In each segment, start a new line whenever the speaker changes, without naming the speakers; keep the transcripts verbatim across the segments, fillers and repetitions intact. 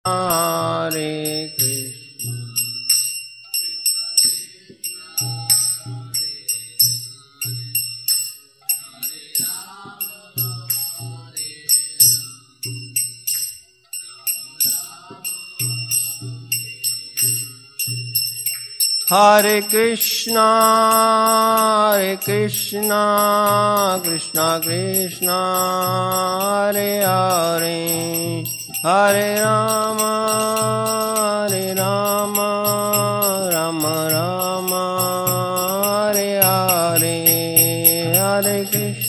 हरे कृष्ण हरे कृष्णा हरे कृष्णा कृष्णा कृष्णा हरे हरे हरे राम हरे राम राम राम हरे हरे हरे कृष्ण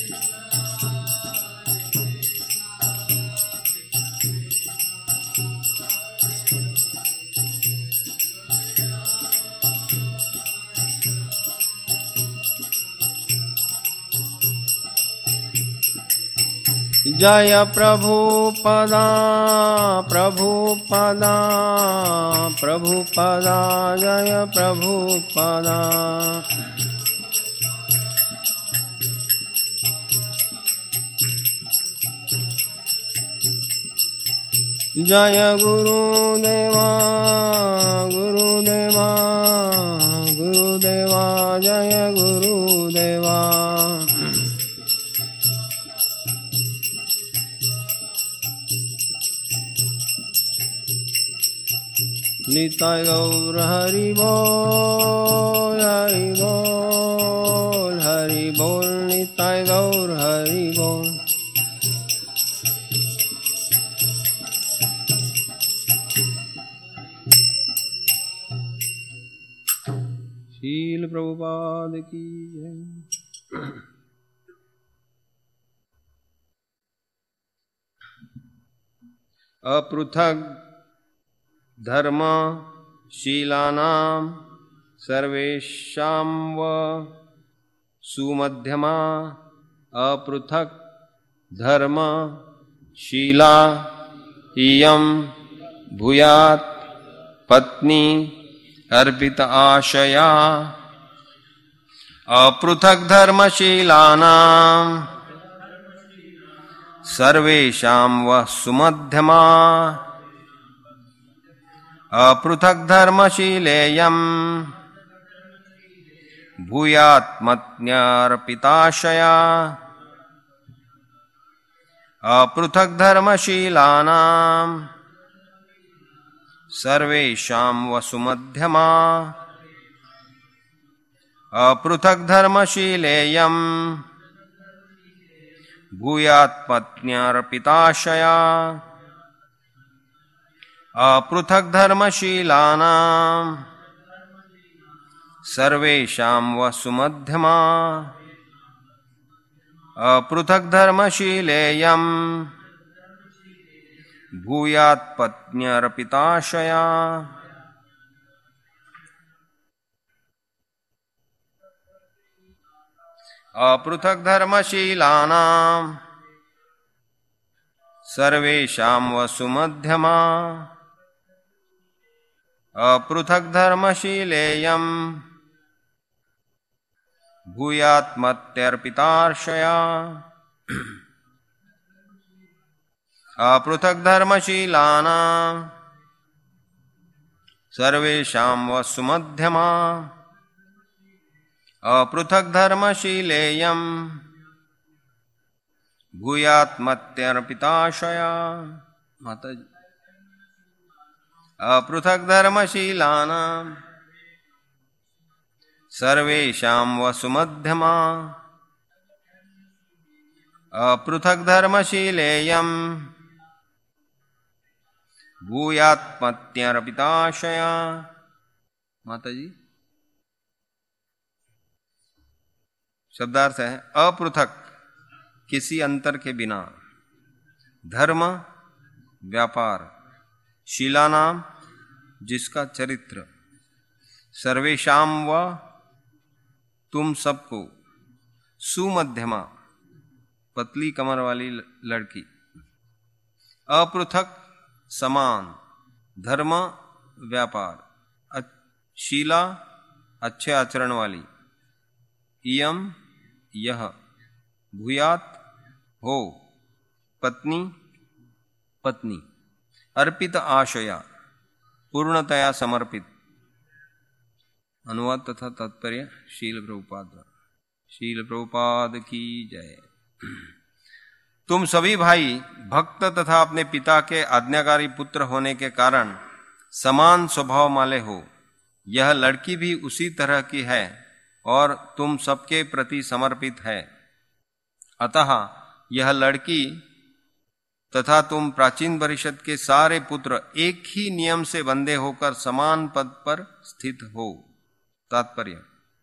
जय प्रभुपदा प्रभुपदा प्रभुपदा जय प्रभुपदा जय गुरुदेवा गुरुदेवा गुरुदेवा जय गुरुदेवा निताय गौर हरि बोल हरि बोल हरि बोल निताय गौर हरि बोल। शील प्रभुपाद की जय। अपृथक धर्म शीलानां सर्वेषां व सुमध्यमा अपृथक धर्म शीला इयं भूयात् पत्नी अर्पित आशया अपृथक धर्मशीलानां सर्वेषां व सुमध्यमा अपृथक धर्मशीलेयं भूयात्मत्न्यर्पिताशया अपृथक धर्मशीलानां सर्वेषां वसुमध्यमा अपृथक धर्मशीलेयं भूयात्मत्न्यर्पिताशया अपृथक धर्मशीलानां सर्वेषां वसुमध्यमा अपृथक धर्मशीलेयं भूयात्पत्न्यर्पिताशया अपृथक धर्मशीलानां सर्वेषां वसुमध्यमा अपृथक धर्मशीलेयं भूयात्मत्यर्पिताशया अपृथक धर्मशीलानां सर्वेषां वसुमध्यमा अपृथक धर्मशीलेयं भूयात्मत्यर्पिताशया। माता जी अपृथक धर्मशीलानां सर्वेषां वसुमध्यमा अपृथक धर्मशीलेयं भूयात्मत्यर्पिताशया। माता जी शब्दार्थ है अपृथक किसी अंतर के बिना, धर्म व्यापार, शीला नाम जिसका चरित्र, सर्वेशाम व तुम सबको, सुमध्यमा पतली कमर वाली लड़की, अपृथक समान, धर्म व्यापार, शीला अच्छे आचरण वाली, इयम यह, भूयात हो, पत्नी पत्नी, अर्पित आशया, पूर्णतया समर्पित। अनुवाद तथा तात्पर्य शील प्रभुपाद। शील प्रभुपाद की जय। तुम सभी भाई भक्त तथा अपने पिता के आज्ञाकारी पुत्र होने के कारण समान स्वभाव वाले हो। यह लड़की भी उसी तरह की है और तुम सबके प्रति समर्पित है। अतः यह लड़की तथा तुम प्राचीन परिषद के सारे पुत्र एक ही नियम से बंधे होकर समान पद पर स्थित हो। तात्पर्य,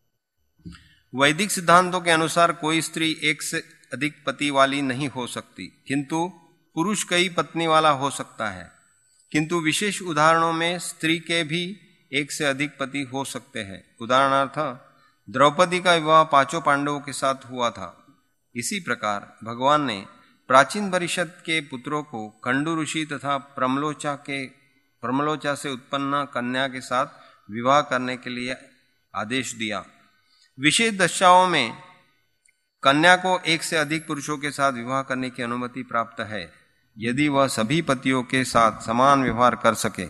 वैदिक सिद्धांतों के अनुसार कोई स्त्री एक से अधिक पति वाली नहीं हो सकती, किंतु पुरुष कई पत्नी वाला हो सकता है। किंतु विशेष उदाहरणों में स्त्री के भी एक से अधिक पति हो सकते हैं। उदाहरणार्थ द्रौपदी का विवाह पांचों पांडवों के साथ हुआ था। इसी प्रकार भगवान ने प्राचीन परिषद के पुत्रों को कंडू ऋषि तथा प्रमलोचा के प्रमलोचा से उत्पन्न कन्या के साथ विवाह करने के लिए आदेश दिया। विशेष दशाओं में कन्या को एक से अधिक पुरुषों के साथ विवाह करने की अनुमति प्राप्त है, यदि वह सभी पतियों के साथ समान व्यवहार कर सके।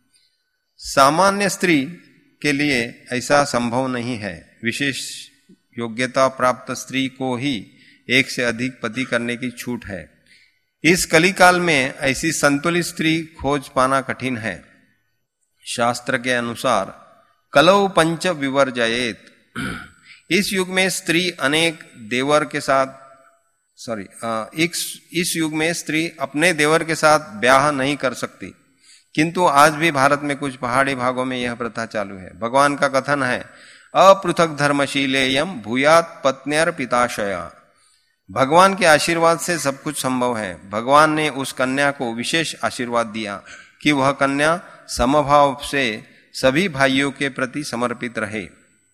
सामान्य स्त्री के लिए ऐसा संभव नहीं है। विशेष योग्यता प्राप्त स्त्री को ही एक से अधिक पति करने की छूट है। इस कलिकाल में ऐसी संतुलित स्त्री खोज पाना कठिन है। शास्त्र के अनुसार कलौ पंच विवर्जयेत। इस युग में स्त्री अनेक देवर के साथ सॉरी इस युग में स्त्री अपने देवर के साथ ब्याह नहीं कर सकती, किंतु आज भी भारत में कुछ पहाड़ी भागों में यह प्रथा चालू है। भगवान का कथन है, अपृथक धर्मशीलेयम भूयात पत्न्यर पिताशया। भगवान के आशीर्वाद से सब कुछ संभव है। भगवान ने उस कन्या को विशेष आशीर्वाद दिया कि वह कन्या समभाव से सभी भाइयों के प्रति समर्पित रहे।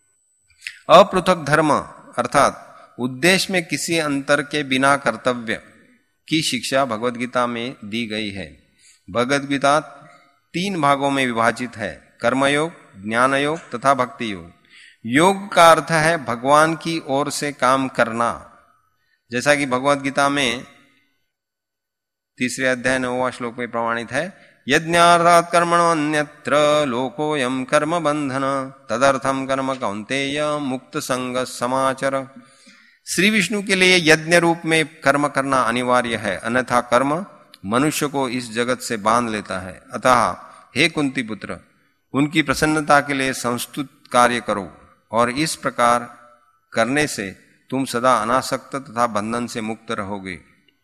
अपृथक धर्म अर्थात उद्देश्य में किसी अंतर के बिना कर्तव्य की शिक्षा भगवद गीता में दी गई है। भगवद गीता तीन भागों में विभाजित है, कर्मयोग, ज्ञान योग तथा भक्ति योग। योग का अर्थ है भगवान की ओर से काम करना, जैसा कि भगवद गीता में तीसरे अध्याय नौवां श्लोक में प्रमाणित है, यज्ञार्थात् कर्मणो अन्यत्र लोकोऽयं कर्म बंधन तदर्थम कर्म कौन्तेय मुक्त संग समाचर। श्री विष्णु के लिए यज्ञ रूप में कर्म करना अनिवार्य है, अन्यथा कर्म मनुष्य को इस जगत से बांध लेता है। अतः हे कुंती पुत्र, उनकी प्रसन्नता के लिए संस्तुत कार्य करो, और इस प्रकार करने से तुम सदा अनासक्त तथा बंधन से मुक्त रहोगे।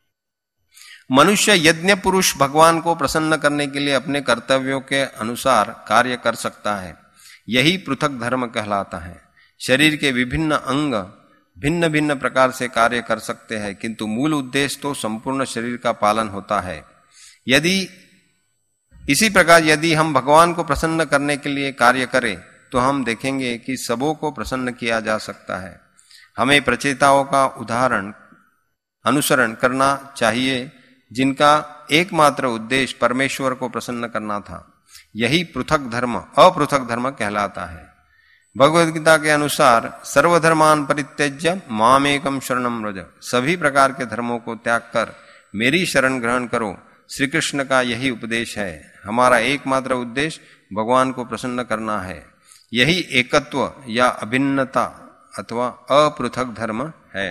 मनुष्य यज्ञ पुरुष भगवान को प्रसन्न करने के लिए अपने कर्तव्यों के अनुसार कार्य कर सकता है। यही पृथक धर्म कहलाता है। शरीर के विभिन्न अंग भिन्न भिन्न प्रकार से कार्य कर सकते हैं, किंतु मूल उद्देश्य तो संपूर्ण शरीर का पालन होता है। यदि इसी प्रकार यदि हम भगवान को प्रसन्न करने के लिए कार्य करें तो हम देखेंगे कि सबों को प्रसन्न किया जा सकता है। हमें प्रचेताओं का उदाहरण अनुसरण करना चाहिए, जिनका एकमात्र उद्देश्य परमेश्वर को प्रसन्न करना था। यही पृथक धर्म अपृथक धर्म कहलाता है। भगवद गीता के अनुसार सर्वधर्मान परित्यज्य मामेकम शरणम व्रज। सभी प्रकार के धर्मों को त्याग कर मेरी शरण ग्रहण करो। श्री कृष्ण का यही उपदेश है। हमारा एकमात्र उद्देश्य भगवान को प्रसन्न करना है। यही एकत्व या अभिन्नता अथवा अपृथक धर्म है।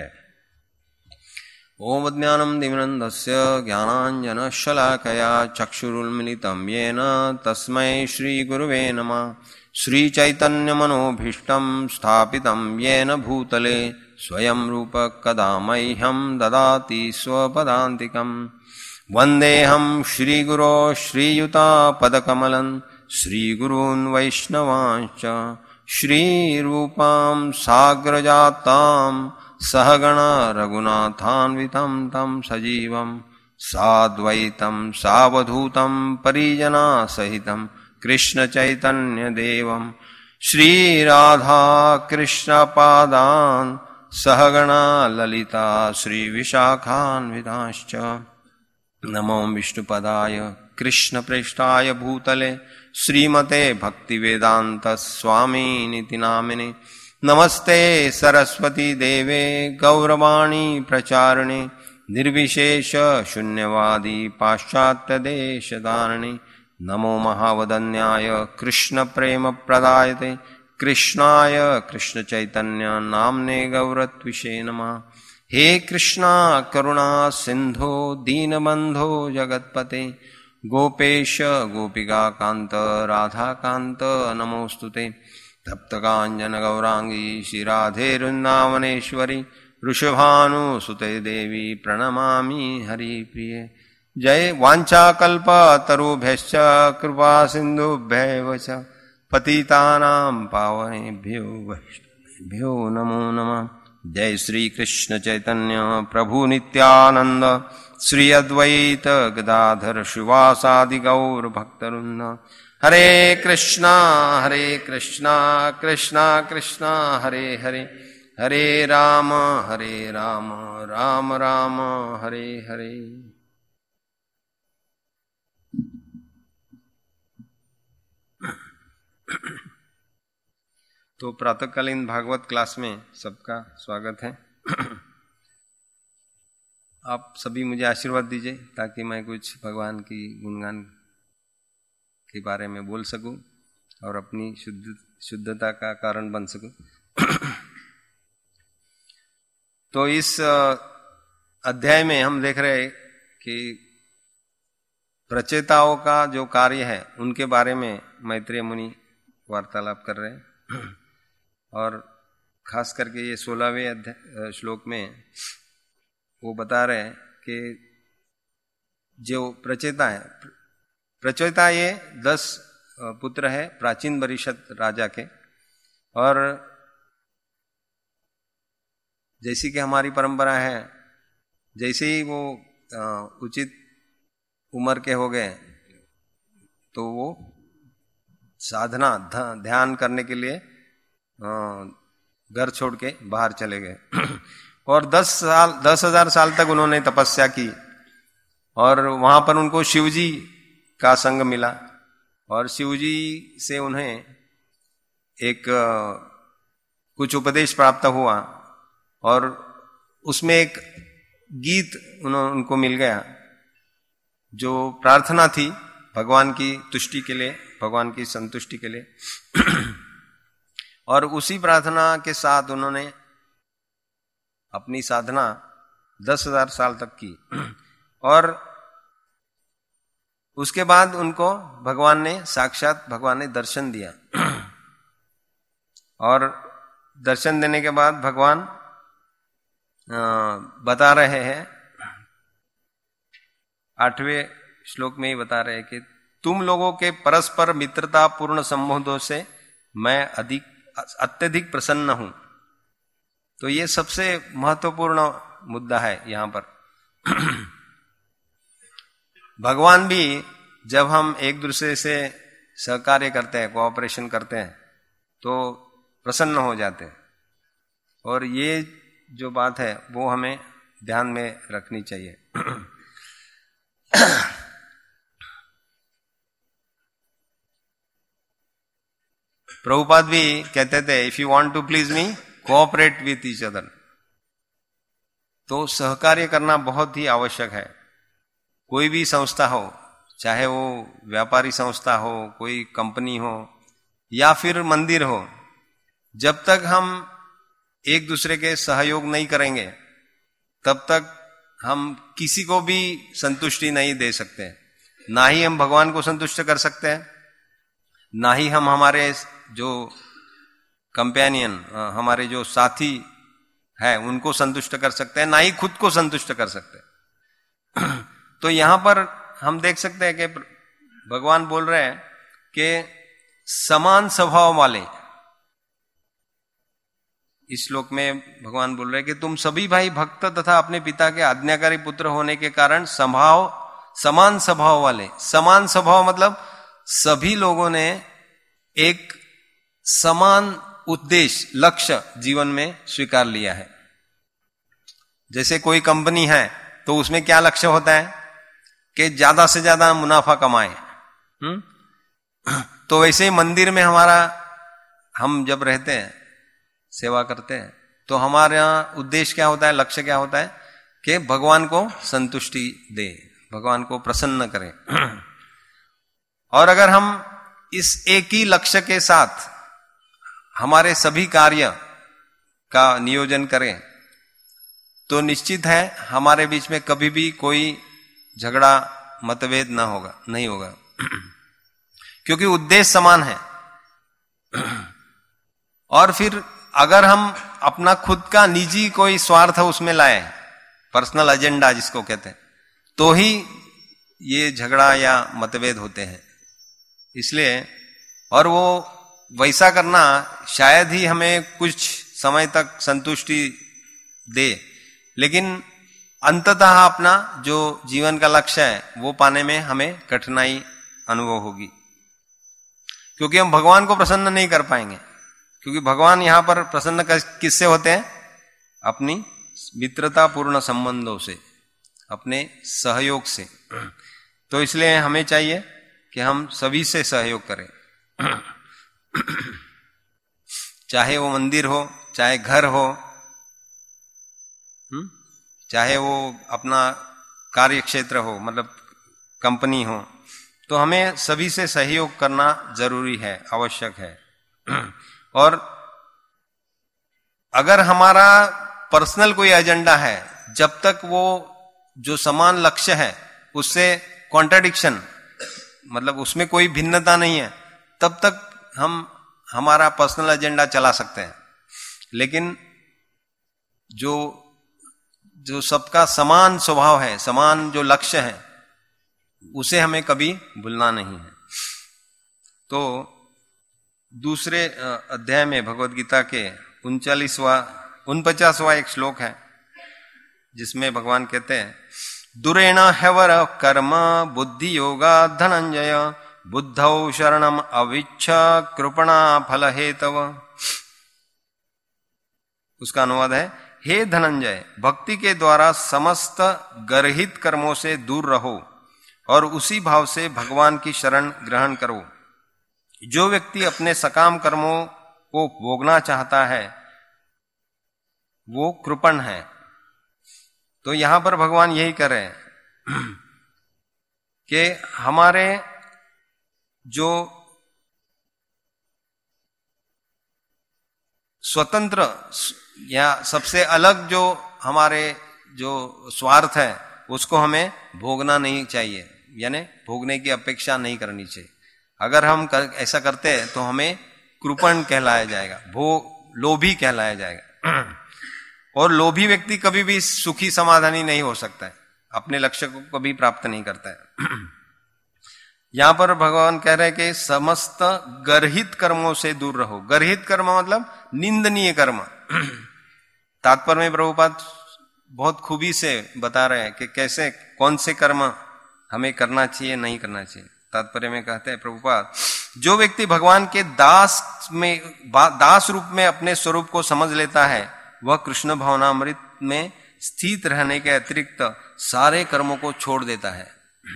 ओम ज्ञानम दिव्यनन्दस्य ज्ञानाञ्जनशलाकया चक्षुरुन्मिलितं येन तस्मै श्रीगुरुवे नमः। श्रीचैतन्यमनोभीष्टं स्थापितं येन भूतले स्वयं रूप कदा मह्यं ददाति स्वपदान्तिकं। वन्देऽहं श्रीगुरो श्रीयुतापदकमलं श्रीगुरून् वैष्णवांश्च श्रीरूपां साग्रजातां सहगणा रघुनाथान्वितं तं सजीवं साद्वैतं सावधूतं परिजना सहितं कृष्ण चैतन्य देवं श्रीराधा कृष्ण पादान् सहगणा ललिता श्री विशाखान्विताश्च। नमो विष्णुपदाय कृष्ण प्रेष्ठाय भूतले श्रीमते भक्तिवेदांत स्वामिनिति नामिने। नमस्ते सरस्वती देवे गौरवाणी प्रचारिणे निर्विशेष शून्यवादी पाश्चात्य देशधारिणे नमो महावदन्याय कृष्ण प्रेम प्रदायते कृष्णाय कृष्ण चैतन्य नामने गौरत्विषे नमः। हे कृष्णा करुणा सिंधो दीनबंधो जगत्पते गोपेश गोपिका कांत राधा कांत नमोस्तुते। तप्तकांजन गौरांगी श्री राधे वृंदावनेश्वरी वृषभानुसुते देवी प्रणमामि हरिप्रिये। जय वाञ्छाकल्प तरुभ्यश्च कृपा सिन्धुभ्यैव च पतितानां पावनेभ्यो वैष्णवेभ्यो नमो नमः। जय श्री कृष्ण चैतन्य प्रभु नित्यानंद श्री अद्वैत गदाधर श्रीवासादि गौर भक्तवृंद। हरे कृष्णा हरे कृष्णा कृष्णा कृष्णा हरे हरे हरे राम हरे राम राम राम हरे हरे। तो प्रातःकालीन भागवत क्लास में सबका स्वागत है। आप सभी मुझे आशीर्वाद दीजिए ताकि मैं कुछ भगवान की गुणगान के बारे में बोल सकूं और अपनी शुद्ध शुद्धता का कारण बन सकूं। तो इस अध्याय में हम देख रहे हैं कि प्रचेताओं का जो कार्य है उनके बारे में मैत्रेय मुनि वार्तालाप कर रहे हैं। और खास करके ये सोलहवें अध्याय श्लोक में वो बता रहे हैं कि जो प्रचेता है, प्रचेता ये दस पुत्र है प्राचीन बरिशत राजा के। और जैसी कि हमारी परंपरा है, जैसे ही वो उचित उम्र के हो गए तो वो साधना ध्यान करने के लिए घर छोड़ के बाहर चले गए। और दस साल दस हजार साल तक उन्होंने तपस्या की और वहां पर उनको शिवजी का संग मिला और शिवजी से उन्हें एक कुछ उपदेश प्राप्त हुआ और उसमें एक गीत उनको मिल गया जो प्रार्थना थी भगवान की तुष्टि के लिए, भगवान की संतुष्टि के लिए। और उसी प्रार्थना के साथ उन्होंने अपनी साधना दस हजार साल तक की। और उसके बाद उनको भगवान ने साक्षात भगवान ने दर्शन दिया। और दर्शन देने के बाद भगवान बता रहे हैं, आठवें श्लोक में ही बता रहे हैं कि तुम लोगों के परस्पर मित्रता पूर्ण संबंधों से मैं अधिक अत्यधिक प्रसन्न हूं। तो ये सबसे महत्वपूर्ण मुद्दा है यहां पर। भगवान भी जब हम एक दूसरे से सहकार्य करते हैं, कोऑपरेशन करते हैं तो प्रसन्न हो जाते हैं। और ये जो बात है वो हमें ध्यान में रखनी चाहिए। प्रभुपाद भी कहते थे, if you want to please me cooperate with each other. तो सहकार्य करना बहुत ही आवश्यक है। कोई भी संस्था हो, चाहे वो व्यापारी संस्था हो, कोई कंपनी हो या फिर मंदिर हो, जब तक हम एक दूसरे के सहयोग नहीं करेंगे तब तक हम किसी को भी संतुष्टि नहीं दे सकते। ना ही हम भगवान को संतुष्ट कर सकते हैं, ना ही हम हमारे जो कंपेनियन, हमारे जो साथी है उनको संतुष्ट कर सकते हैं, ना ही खुद को संतुष्ट कर सकते हैं। तो यहां पर हम देख सकते हैं कि भगवान बोल रहे हैं कि समान स्वभाव वाले, इस श्लोक में भगवान बोल रहे हैं कि तुम सभी भाई भक्त तथा अपने पिता के आज्ञाकारी पुत्र होने के कारण स्वभाव समान स्वभाव वाले। समान स्वभाव मतलब सभी लोगों ने एक समान उद्देश्य, लक्ष्य जीवन में स्वीकार लिया है। जैसे कोई कंपनी है तो उसमें क्या लक्ष्य होता है कि ज्यादा से ज्यादा मुनाफा कमाए। हम्म? तो वैसे ही मंदिर में हमारा, हम जब रहते हैं, सेवा करते हैं, तो हमारे यहाँ उद्देश्य क्या होता है, लक्ष्य क्या होता है कि भगवान को संतुष्टि दे, भगवान को प्रसन्न करें। और अगर हम इस एक ही लक्ष्य के साथ हमारे सभी कार्य का नियोजन करें तो निश्चित है हमारे बीच में कभी भी कोई झगड़ा मतभेद ना होगा, नहीं होगा, क्योंकि उद्देश्य समान है। और फिर अगर हम अपना खुद का निजी कोई स्वार्थ उसमें लाए, पर्सनल एजेंडा जिसको कहते हैं, तो ही ये झगड़ा या मतभेद होते हैं। इसलिए और वो वैसा करना शायद ही हमें कुछ समय तक संतुष्टि दे, लेकिन अंततः अपना जो जीवन का लक्ष्य है वो पाने में हमें कठिनाई अनुभव होगी, क्योंकि हम भगवान को प्रसन्न नहीं कर पाएंगे। क्योंकि भगवान यहां पर प्रसन्न किससे होते हैं? अपनी मित्रता पूर्ण संबंधों से, अपने सहयोग से। तो इसलिए हमें चाहिए कि हम सभी से सहयोग करें, चाहे वो मंदिर हो, चाहे घर हो, चाहे वो अपना कार्य क्षेत्र हो, मतलब कंपनी हो, तो हमें सभी से सहयोग करना जरूरी है, आवश्यक है। और अगर हमारा पर्सनल कोई एजेंडा है, जब तक वो जो समान लक्ष्य है उससे कॉन्ट्राडिक्शन, मतलब उसमें कोई भिन्नता नहीं है, तब तक हम हमारा पर्सनल एजेंडा चला सकते हैं। लेकिन जो जो सबका समान स्वभाव है, समान जो लक्ष्य है, उसे हमें कभी भूलना नहीं है। तो दूसरे अध्याय में भगवत गीता के उनचालीसवां उनपचासवां एक श्लोक है, जिसमें भगवान कहते हैं, दुरेण ह्यवर कर्म बुद्धि योगा धनंजय बुद्धौ शरणम अविच्छ कृपणा फल हेतव। उसका अनुवाद है, हे धनंजय, भक्ति के द्वारा समस्त गर्हित कर्मों से दूर रहो और उसी भाव से भगवान की शरण ग्रहण करो। जो व्यक्ति अपने सकाम कर्मों को भोगना चाहता है वो कृपण है। तो यहां पर भगवान यही कह रहे हैं कि हमारे जो स्वतंत्र या सबसे अलग जो हमारे जो स्वार्थ है उसको हमें भोगना नहीं चाहिए, यानी भोगने की अपेक्षा नहीं करनी चाहिए। अगर हम कर, ऐसा करते हैं तो हमें कृपण कहलाया जाएगा, भो लोभी कहलाया जाएगा। और लोभी व्यक्ति कभी भी सुखी समाधानी नहीं हो सकता है, अपने लक्ष्य को कभी प्राप्त नहीं करता है। यहां पर भगवान कह रहे हैं कि समस्त गर्हित कर्मों से दूर रहो। गर्हित कर्म मतलब निंदनीय कर्म। तात्पर्य में प्रभुपाद बहुत खूबी से बता रहे हैं कि कैसे कौन से कर्म हमें करना चाहिए, नहीं करना चाहिए। तात्पर्य में कहते हैं प्रभुपाद, जो व्यक्ति भगवान के दास में दास रूप में अपने स्वरूप को समझ लेता है वह कृष्ण भावनामृत में स्थित रहने के अतिरिक्त सारे कर्मों को छोड़ देता है।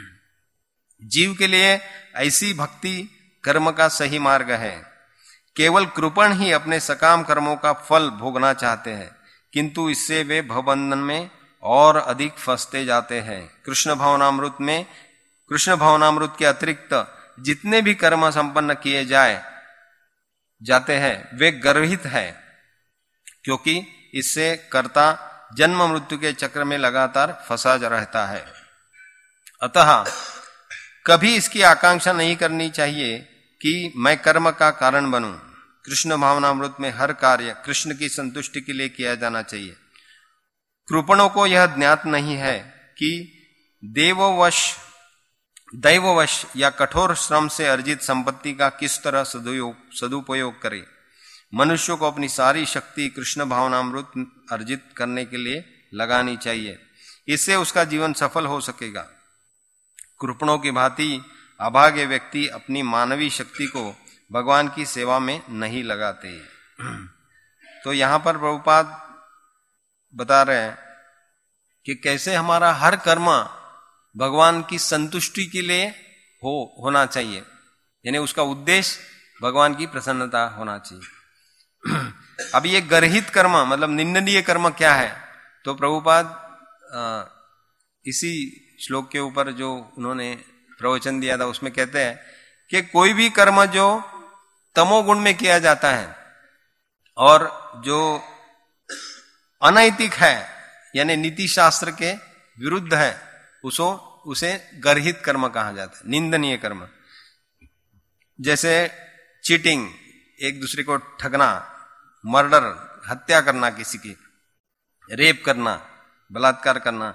जीव के लिए ऐसी भक्ति कर्म का सही मार्ग है। केवल कृपण ही अपने सकाम कर्मों का फल भोगना चाहते हैं, किंतु इससे वे भवबंधन में और अधिक फंसते जाते हैं। कृष्ण भावनामृत में कृष्ण भावनामृत के अतिरिक्त जितने भी कर्म संपन्न किए जाए जाते हैं वे गर्वित है, क्योंकि इससे कर्ता जन्म मृत्यु के चक्र में लगातार फंसा रहता है। अतः कभी इसकी आकांक्षा नहीं करनी चाहिए कि मैं कर्म का कारण बनूं। कृष्ण भावनामृत में हर कार्य कृष्ण की संतुष्टि के लिए किया जाना चाहिए। कृपणों को यह ज्ञात नहीं है कि देववश दैववश या कठोर श्रम से अर्जित संपत्ति का किस तरह सदुपयोग करे। मनुष्य को अपनी सारी शक्ति कृष्ण भावनामृत अर्जित करने के लिए लगानी चाहिए, इससे उसका जीवन सफल हो सकेगा। कृपणों की भांति अभागे व्यक्ति अपनी मानवीय शक्ति को भगवान की सेवा में नहीं लगाते। तो यहां पर प्रभुपाद बता रहे हैं कि कैसे हमारा हर कर्म भगवान की संतुष्टि के लिए हो होना चाहिए, यानी उसका उद्देश्य भगवान की प्रसन्नता होना चाहिए। अब ये गर्हित कर्म मतलब निंदनीय कर्म क्या है, तो प्रभुपाद आ, इसी श्लोक के ऊपर जो उन्होंने प्रवचन दिया था उसमें कहते हैं कि कोई भी कर्म जो तमोगुण में किया जाता है और जो अनैतिक है यानी नीति शास्त्र के विरुद्ध है उसो उसे गर्हित कर्म कहा जाता है, निंदनीय कर्म। जैसे चीटिंग, एक दूसरे को ठगना, मर्डर, हत्या करना, किसी की रेप करना, बलात्कार करना,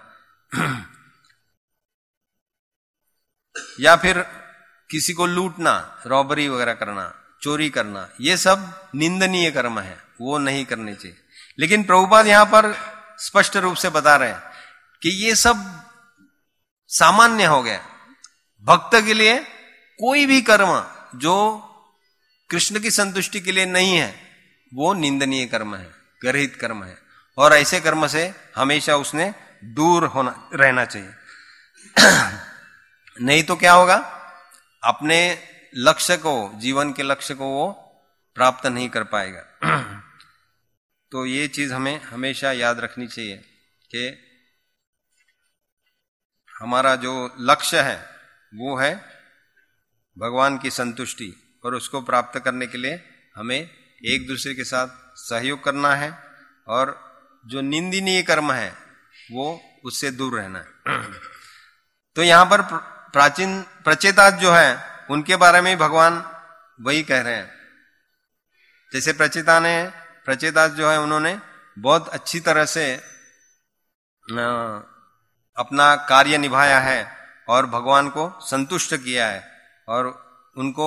या फिर किसी को लूटना, रॉबरी वगैरह करना, चोरी करना, ये सब निंदनीय कर्म है, वो नहीं करने चाहिए। लेकिन प्रभुपाद यहां पर स्पष्ट रूप से बता रहे हैं कि ये सब सामान्य हो गया। भक्त के लिए कोई भी कर्म जो कृष्ण की संतुष्टि के लिए नहीं है वो निंदनीय कर्म है, गर्हित कर्म है, और ऐसे कर्म से हमेशा उसने दूर होना रहना चाहिए। नहीं तो क्या होगा, अपने लक्ष्य को, जीवन के लक्ष्य को वो प्राप्त नहीं कर पाएगा। तो ये चीज हमें हमेशा याद रखनी चाहिए कि हमारा जो लक्ष्य है वो है भगवान की संतुष्टि, और उसको प्राप्त करने के लिए हमें एक दूसरे के साथ सहयोग करना है, और जो निंदनीय कर्म है वो उससे दूर रहना है। तो यहां पर प्राचीन प्रचेताज जो है उनके बारे में भगवान वही कह रहे हैं। जैसे प्रचेता ने प्रचेताज जो है उन्होंने बहुत अच्छी तरह से अपना कार्य निभाया है और भगवान को संतुष्ट किया है, और उनको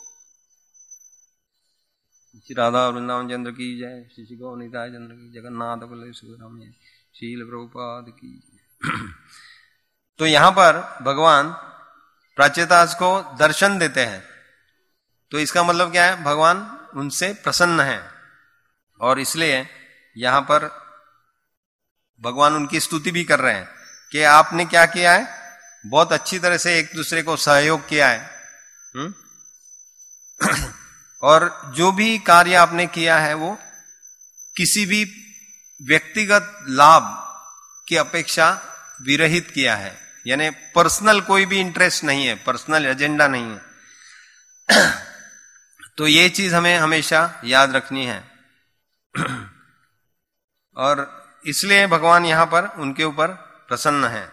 राधा वृंदावन चंद्र की जय, श्री श्री गौर निताय चंद्र की, जगन्नाथ बल्लभ सुब्रह्मण्य शील प्रभुपाद की। तो यहां पर भगवान प्राचेताज को दर्शन देते हैं, तो इसका मतलब क्या है, भगवान उनसे प्रसन्न है, और इसलिए यहां पर भगवान उनकी स्तुति भी कर रहे हैं कि आपने क्या किया है, बहुत अच्छी तरह से एक दूसरे को सहयोग किया है। हुँ? और जो भी कार्य आपने किया है वो किसी भी व्यक्तिगत लाभ की अपेक्षा विरहित किया है, यानी पर्सनल कोई भी इंटरेस्ट नहीं है, पर्सनल एजेंडा नहीं है। तो ये चीज हमें हमेशा याद रखनी है, और इसलिए भगवान यहां पर उनके ऊपर प्रसन्न है।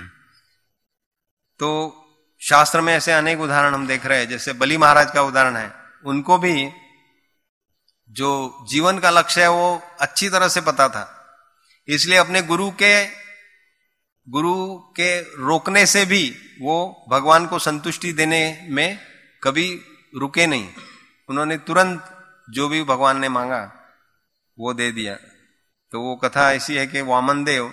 तो शास्त्र में ऐसे अनेक उदाहरण हम देख रहे हैं, जैसे बलि महाराज का उदाहरण है। उनको भी जो जीवन का लक्ष्य है वो अच्छी तरह से पता था, इसलिए अपने गुरु के गुरु के रोकने से भी वो भगवान को संतुष्टि देने में कभी रुके नहीं। उन्होंने तुरंत जो भी भगवान ने मांगा वो दे दिया। तो वो कथा ऐसी है कि वामन देव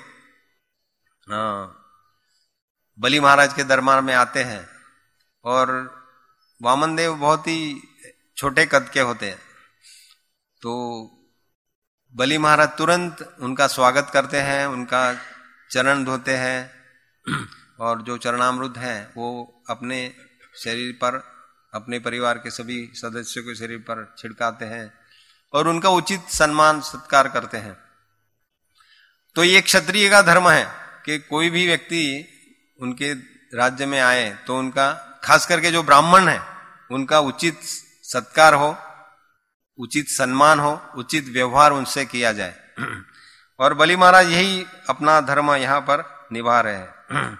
बलि महाराज के दरबार में आते हैं, और वामन देव बहुत ही छोटे कद के होते हैं। तो बलि महाराज तुरंत उनका स्वागत करते हैं, उनका चरण धोते हैं, और जो चरणामृत है वो अपने शरीर पर, अपने परिवार के सभी सदस्यों के शरीर पर छिड़काते हैं, और उनका उचित सम्मान सत्कार करते हैं। तो ये क्षत्रिय का धर्म है कि कोई भी व्यक्ति उनके राज्य में आए तो उनका, खास करके जो ब्राह्मण है, उनका उचित सत्कार हो, उचित सम्मान हो, उचित व्यवहार उनसे किया जाए। और बलि महाराज यही अपना धर्म यहां पर निभा रहे हैं।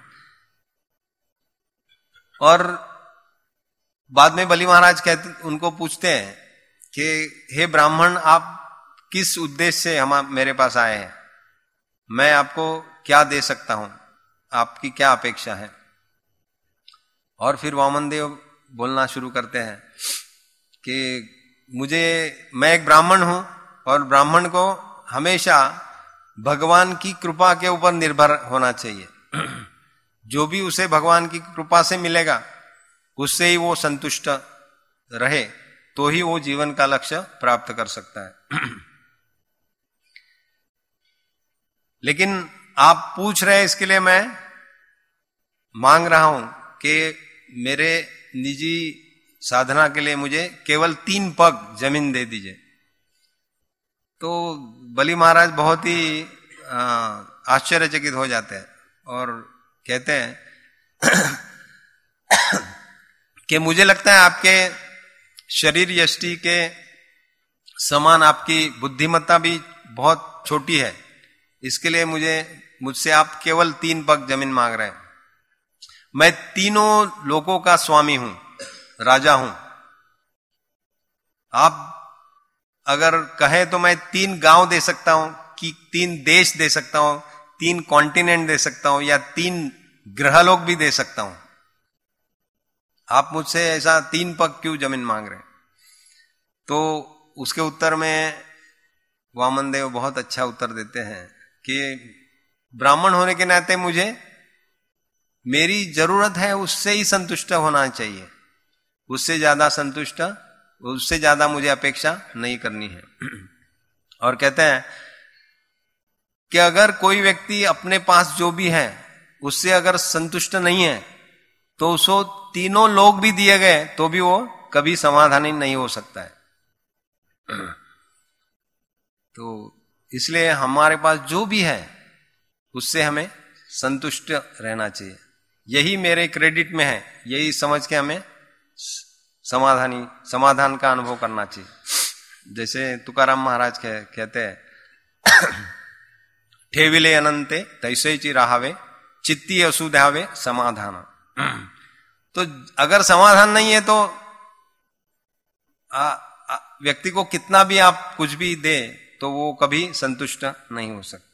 और बाद में बलि महाराज कहते, उनको पूछते हैं कि हे ब्राह्मण, आप किस उद्देश्य से हम मेरे पास आए हैं, मैं आपको क्या दे सकता हूं, आपकी क्या अपेक्षा है। और फिर वामन देव बोलना शुरू करते हैं कि मुझे, मैं एक ब्राह्मण हूं, और ब्राह्मण को हमेशा भगवान की कृपा के ऊपर निर्भर होना चाहिए। जो भी उसे भगवान की कृपा से मिलेगा उससे ही वो संतुष्ट रहे, तो ही वो जीवन का लक्ष्य प्राप्त कर सकता है। लेकिन आप पूछ रहे हैं, इसके लिए मैं मांग रहा हूं कि मेरे निजी साधना के लिए मुझे केवल तीन पग जमीन दे दीजिए। तो बलि महाराज बहुत ही आश्चर्यचकित हो जाते हैं और कहते हैं कि मुझे लगता है आपके शरीर यष्टि के समान आपकी बुद्धिमत्ता भी बहुत छोटी है, इसके लिए मुझे मुझसे आप केवल तीन पग जमीन मांग रहे हैं। मैं तीनों लोगों का स्वामी हूं, राजा हूं। आप अगर कहें तो मैं तीन गांव दे सकता हूं, कि तीन देश दे सकता हूं, तीन कॉन्टिनेंट दे सकता हूं, या तीन ग्रहलोक भी दे सकता हूं। आप मुझसे ऐसा तीन पग क्यों जमीन मांग रहे हैं? तो उसके उत्तर में वामन देव बहुत अच्छा उत्तर देते हैं कि ब्राह्मण होने के नाते मुझे मेरी जरूरत है उससे ही संतुष्ट होना चाहिए, उससे ज्यादा संतुष्ट, उससे ज्यादा मुझे अपेक्षा नहीं करनी है। और कहते हैं कि अगर कोई व्यक्ति अपने पास जो भी है उससे अगर संतुष्ट नहीं है तो उसको तीनों लोग भी दिए गए तो भी वो कभी समाधानी नहीं हो सकता है। तो इसलिए हमारे पास जो भी है उससे हमें संतुष्ट रहना चाहिए। यही मेरे क्रेडिट में है, यही समझ के हमें समाधानी समाधान का अनुभव करना चाहिए। जैसे तुकाराम महाराज कह, कहते हैं ठेविले अनंते तैसे ची राहावे चित्ती असुध्यावे समाधान। तो अगर समाधान नहीं है तो आ, आ, व्यक्ति को कितना भी आप कुछ भी दे तो वो कभी संतुष्ट नहीं हो सकता।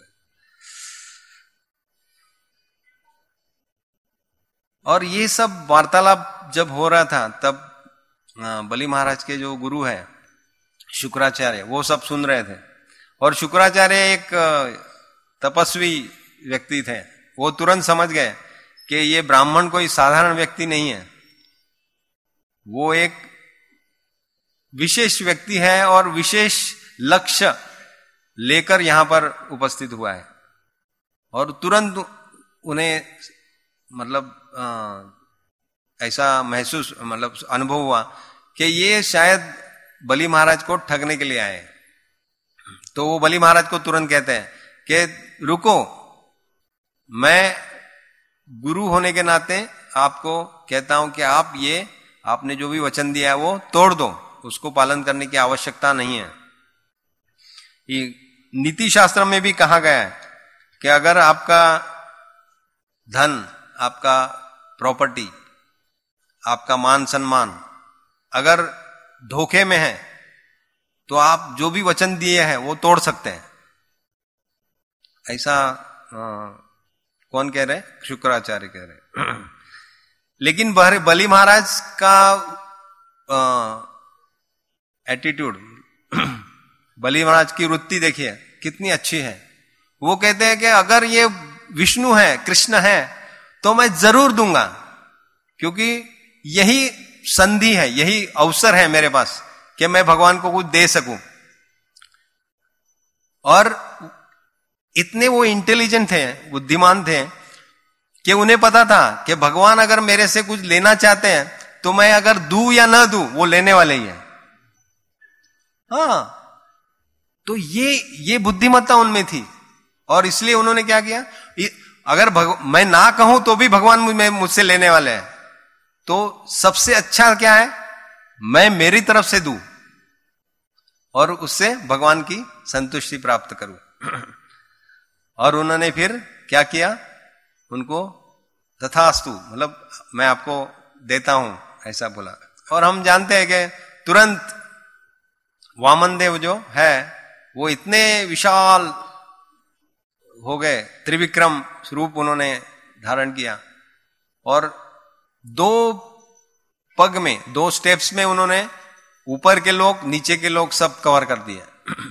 और ये सब वार्तालाप जब हो रहा था तब बलि महाराज के जो गुरु है शुक्राचार्य वो सब सुन रहे थे। और शुक्राचार्य एक तपस्वी व्यक्ति थे, वो तुरंत समझ गए कि ये ब्राह्मण कोई साधारण व्यक्ति नहीं है, वो एक विशेष व्यक्ति है और विशेष लक्ष्य लेकर यहां पर उपस्थित हुआ है। और तुरंत उन्हें मतलब आ, ऐसा महसूस मतलब अनुभव हुआ कि ये शायद बलि महाराज को ठगने के लिए आए। तो वो बलि महाराज को तुरंत कहते हैं कि रुको, मैं गुरु होने के नाते आपको कहता हूं कि आप ये आपने जो भी वचन दिया है वो तोड़ दो, उसको पालन करने की आवश्यकता नहीं है। ये नीति शास्त्र में भी कहा गया है कि अगर आपका धन, आपका प्रॉपर्टी, आपका मान सम्मान अगर धोखे में है तो आप जो भी वचन दिए हैं वो तोड़ सकते हैं। ऐसा आ, कौन कह रहे? शुक्राचार्य कह रहे। लेकिन बलि महाराज का एटीट्यूड, बलि महाराज की वृत्ति देखिए कितनी अच्छी है। वो कहते हैं कि अगर ये विष्णु है, कृष्ण है, तो मैं जरूर दूंगा, क्योंकि यही संधि है, यही अवसर है मेरे पास कि मैं भगवान को कुछ दे सकूं। और इतने वो इंटेलिजेंट थे, बुद्धिमान थे कि उन्हें पता था कि भगवान अगर मेरे से कुछ लेना चाहते हैं तो मैं अगर दूं या ना दूं वो लेने वाले ही है। हाँ, तो ये ये बुद्धिमत्ता उनमें थी। और इसलिए उन्होंने क्या किया, अगर भग, मैं ना कहूं तो भी भगवान मुझसे लेने वाले हैं, तो सबसे अच्छा क्या है, मैं मेरी तरफ से दूं और उससे भगवान की संतुष्टि प्राप्त करूं। और उन्होंने फिर क्या किया, उनको तथास्तु, मतलब मैं आपको देता हूं, ऐसा बोला। और हम जानते हैं कि तुरंत वामन देव जो है वो इतने विशाल हो गए, त्रिविक्रम स्वरूप उन्होंने धारण किया और दो पग में, दो स्टेप्स में उन्होंने ऊपर के लोग नीचे के लोग सब कवर कर दिए।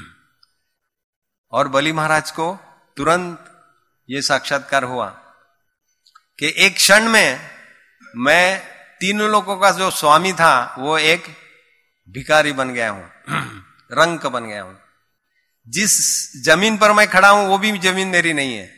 और बलि महाराज को तुरंत ये साक्षात्कार हुआ कि एक क्षण में मैं तीनों लोगों का जो स्वामी था वो एक भिखारी बन गया हूं, रंक बन गया हूं। जिस जमीन पर मैं खड़ा हूं वो भी जमीन मेरी नहीं है।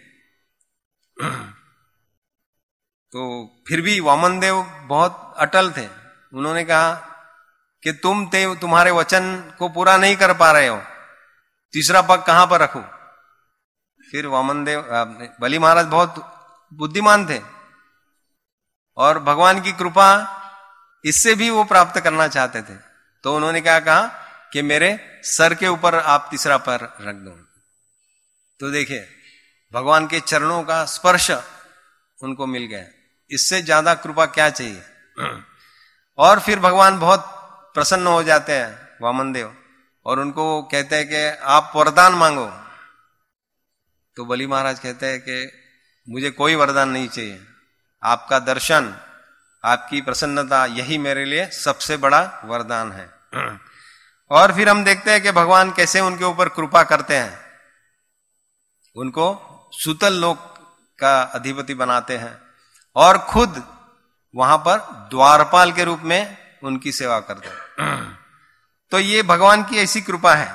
तो फिर भी वामन देव बहुत अटल थे। उन्होंने कहा कि तुम ते तुम्हारे वचन को पूरा नहीं कर पा रहे हो, तीसरा पग कहां पर रखूं? फिर वामनदेव बलि महाराज बहुत बुद्धिमान थे और भगवान की कृपा इससे भी वो प्राप्त करना चाहते थे, तो उन्होंने क्या कहा कि मेरे सर के ऊपर आप तीसरा पैर रख दो। तो देखिए भगवान के चरणों का स्पर्श उनको मिल गया, इससे ज्यादा कृपा क्या चाहिए। और फिर भगवान बहुत प्रसन्न हो जाते हैं वामनदेव और उनको कहते हैं कि आप वरदान मांगो। तो बलि महाराज कहते हैं कि मुझे कोई वरदान नहीं चाहिए, आपका दर्शन, आपकी प्रसन्नता, यही मेरे लिए सबसे बड़ा वरदान है। और फिर हम देखते हैं कि भगवान कैसे उनके ऊपर कृपा करते हैं, उनको सुतल लोक का अधिपति बनाते हैं और खुद वहां पर द्वारपाल के रूप में उनकी सेवा करते हैं। तो ये भगवान की ऐसी कृपा है।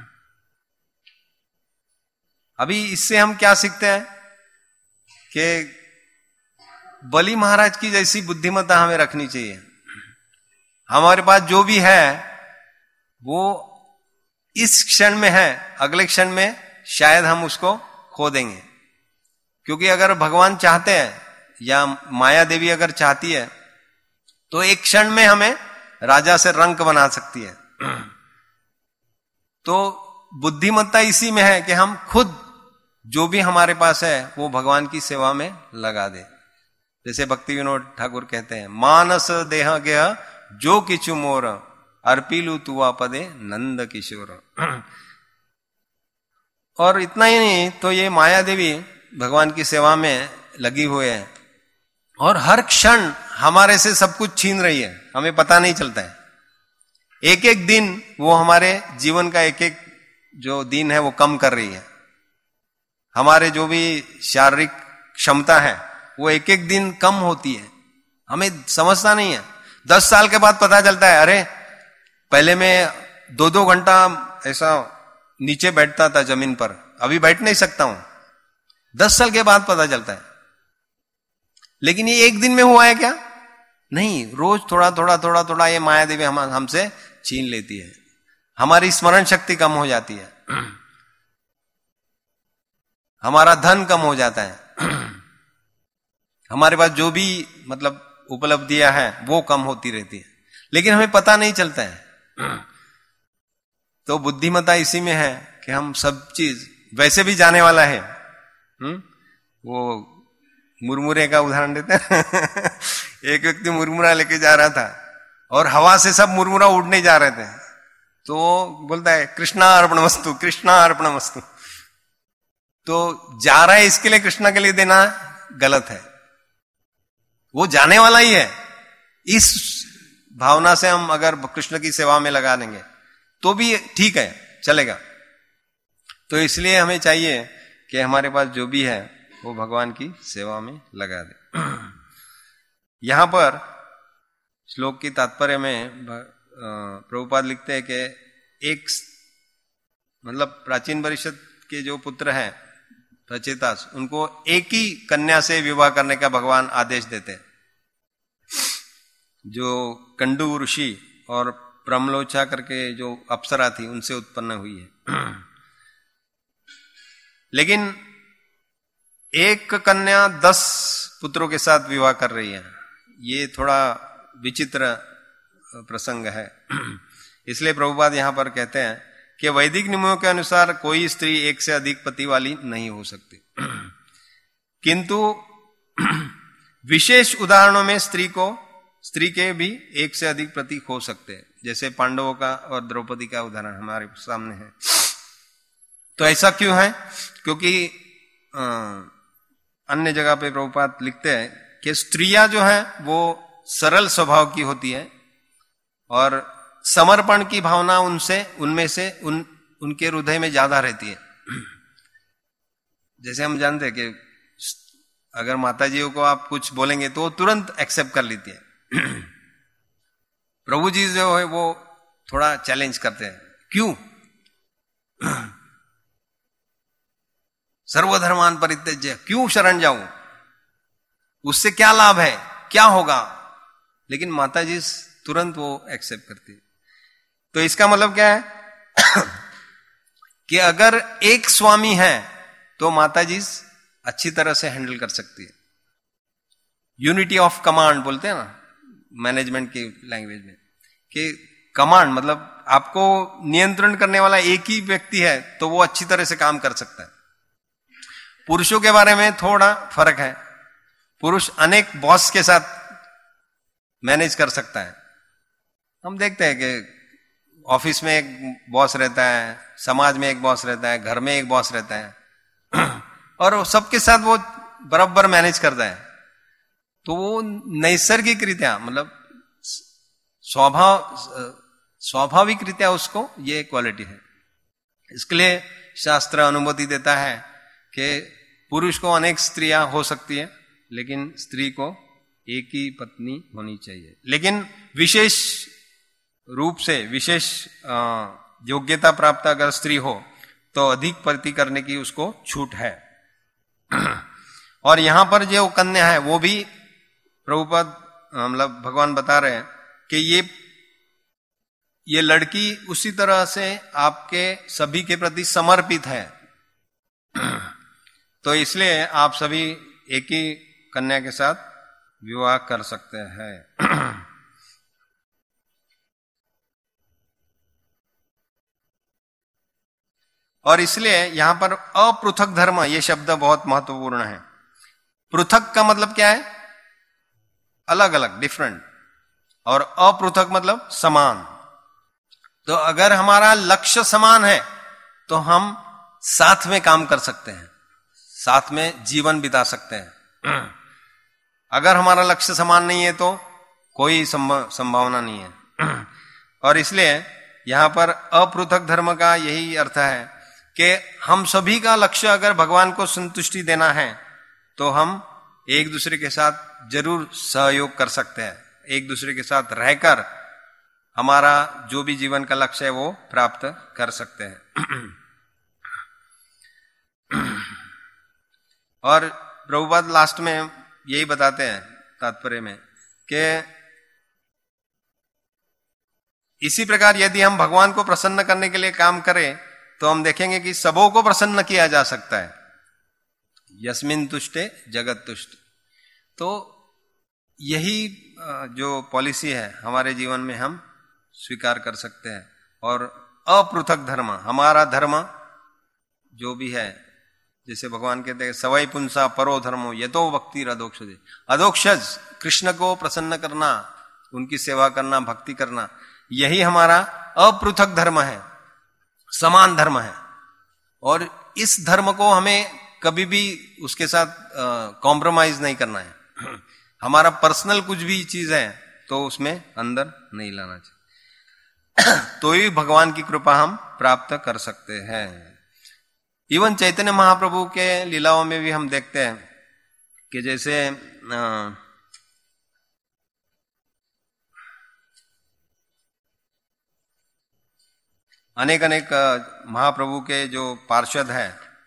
अभी इससे हम क्या सीखते हैं कि बलि महाराज की जैसी बुद्धिमत्ता हमें रखनी चाहिए। हमारे पास जो भी है वो इस क्षण में है, अगले क्षण में शायद हम उसको खो देंगे। क्योंकि अगर भगवान चाहते हैं या माया देवी अगर चाहती है तो एक क्षण में हमें राजा से रंक बना सकती है। तो बुद्धिमत्ता इसी में है कि हम खुद जो भी हमारे पास है वो भगवान की सेवा में लगा दे। जैसे भक्ति विनोद ठाकुर कहते हैं, मानस देह गेह जो किचु मोर अर्पिलु तुआ पदे नंद किशोर। और इतना ही नहीं, तो ये माया देवी भगवान की सेवा में लगी हुए है और हर क्षण हमारे से सब कुछ छीन रही है, हमें पता नहीं चलता है। एक एक दिन वो हमारे जीवन का एक एक जो दिन है वो कम कर रही है। हमारे जो भी शारीरिक क्षमता है वो एक एक दिन कम होती है, हमें समझता नहीं है। दस साल के बाद पता चलता है, अरे पहले मैं दो दो घंटा ऐसा नीचे बैठता था जमीन पर, अभी बैठ नहीं सकता हूं। दस साल के बाद पता चलता है। लेकिन ये एक दिन में हुआ है क्या? नहीं, रोज थोड़ा थोड़ा थोड़ा थोड़ा ये माया देवी हम हमसे छीन लेती है, हमारी स्मरण शक्ति कम हो जाती है, हमारा धन कम हो जाता है, हमारे पास जो भी मतलब उपलब्धियां हैं वो कम होती रहती है, लेकिन हमें पता नहीं चलता है। तो बुद्धिमत्ता इसी में है कि हम सब चीज वैसे भी जाने वाला है। हुँ? वो मुरमुरे का उदाहरण देते हैं। एक व्यक्ति मुरमुरा लेके जा रहा था और हवा से सब मुरमुरा उड़ने जा रहे थे, तो बोलता है कृष्णा अर्पण वस्तु, कृष्णा अर्पण वस्तु। तो जा रहा है इसके लिए कृष्णा के लिए देना गलत है, वो जाने वाला ही है। इस भावना से हम अगर कृष्ण की सेवा में लगा देंगे तो भी ठीक है, चलेगा। तो इसलिए हमें चाहिए कि हमारे पास जो भी है वो भगवान की सेवा में लगा दे। यहां पर श्लोक की तात्पर्य में प्रभुपाद लिखते हैं कि एक मतलब प्राचीन परिषद के जो पुत्र हैं प्रचेतास, उनको एक ही कन्या से विवाह करने का भगवान आदेश देते हैं, जो कंडू ऋषि और प्रमलोचा करके जो अप्सरा थी उनसे उत्पन्न हुई है। लेकिन एक कन्या दस पुत्रों के साथ विवाह कर रही है, ये थोड़ा विचित्र प्रसंग है। इसलिए प्रभुपाद यहां पर कहते हैं कि वैदिक नियमों के अनुसार कोई स्त्री एक से अधिक पति वाली नहीं हो सकती, किंतु विशेष उदाहरणों में स्त्री को स्त्री के भी एक से अधिक पति हो सकते हैं, जैसे पांडवों का और द्रौपदी का उदाहरण हमारे सामने है। तो ऐसा क्यों है? क्योंकि आ, अन्य जगह पे प्रभुपाद लिखते हैं कि स्त्रियां जो है वो सरल स्वभाव की होती है और समर्पण की भावना उनसे उनमें से उन उनके हृदय में ज्यादा रहती है। जैसे हम जानते हैं कि अगर माताजियों को आप कुछ बोलेंगे तो वो तुरंत एक्सेप्ट कर लेती है। प्रभु जी जो है वो थोड़ा चैलेंज करते हैं, क्यों? सर्वधर्मान परित्यज्य, क्यों शरण जाऊं? उससे क्या लाभ है, क्या होगा? लेकिन माता जी तुरंत वो एक्सेप्ट करती है। तो इसका मतलब क्या है कि अगर एक स्वामी है तो माता जी अच्छी तरह से हैंडल कर सकती है। यूनिटी ऑफ कमांड बोलते हैं ना मैनेजमेंट की लैंग्वेज में, कि कमांड मतलब आपको नियंत्रण करने वाला एक ही व्यक्ति है तो वो अच्छी तरह से काम कर सकता है। पुरुषों के बारे में थोड़ा फर्क है, पुरुष अनेक बॉस के साथ मैनेज कर सकता है। हम देखते हैं कि ऑफिस में एक बॉस रहता है, समाज में एक बॉस रहता है, घर में एक बॉस रहता है और सबके साथ वो बराबर मैनेज करता है। तो वो नैसर्गिक रीत्या मतलब स्वभाव स्वाभाविक रीत्या उसको ये क्वालिटी है। इसके लिए शास्त्र अनुमति देता है कि पुरुष को अनेक स्त्रियां हो सकती है, लेकिन स्त्री को एक ही पत्नी होनी चाहिए। लेकिन विशेष रूप से विशेष योग्यता प्राप्त अगर स्त्री हो तो अधिक पति करने की उसको छूट है। और यहां पर जो कन्या है वो भी प्रभुपाद मतलब भगवान बता रहे हैं कि ये ये लड़की उसी तरह से आपके सभी के प्रति समर्पित है। तो इसलिए आप सभी एक ही कन्या के साथ विवाह कर सकते हैं। और इसलिए यहां पर अपृथक धर्म ये शब्द बहुत महत्वपूर्ण है। पृथक का मतलब क्या है? अलग अलग, डिफरेंट, और अपृथक मतलब समान। तो अगर हमारा लक्ष्य समान है तो हम साथ में काम कर सकते हैं, साथ में जीवन बिता सकते हैं। अगर हमारा लक्ष्य समान नहीं है तो कोई संभावना नहीं है। और इसलिए यहां पर अपृथक धर्म का यही अर्थ है कि हम सभी का लक्ष्य अगर भगवान को संतुष्टि देना है तो हम एक दूसरे के साथ जरूर सहयोग कर सकते हैं, एक दूसरे के साथ रहकर हमारा जो भी जीवन का लक्ष्य है वो प्राप्त कर सकते हैं। और प्रभुपाद लास्ट में यही बताते हैं तात्पर्य में कि इसी प्रकार यदि हम भगवान को प्रसन्न करने के लिए काम करें तो हम देखेंगे कि सबों को प्रसन्न किया जा सकता है। यस्मिन तुष्टे जगत तुष्ट। तो यही जो पॉलिसी है हमारे जीवन में हम स्वीकार कर सकते हैं। और अपृथक धर्म, हमारा धर्म जो भी है, जैसे भगवान कहते हैं सवै पुंसा परो धर्मो यतो भक्ति अधोक्षज। अधोक्षज कृष्ण को प्रसन्न करना, उनकी सेवा करना, भक्ति करना, यही हमारा अपृथक धर्म है, समान धर्म है। और इस धर्म को हमें कभी भी उसके साथ कॉम्प्रोमाइज नहीं करना है। हमारा पर्सनल कुछ भी चीज है तो उसमें अंदर नहीं लाना चाहिए। तो ही भगवान की कृपा हम प्राप्त कर सकते हैं। इवन चैतन्य महाप्रभु के लीलाओं में भी हम देखते हैं कि जैसे आ, अनेक अनेक महाप्रभु के जो पार्षद हैं,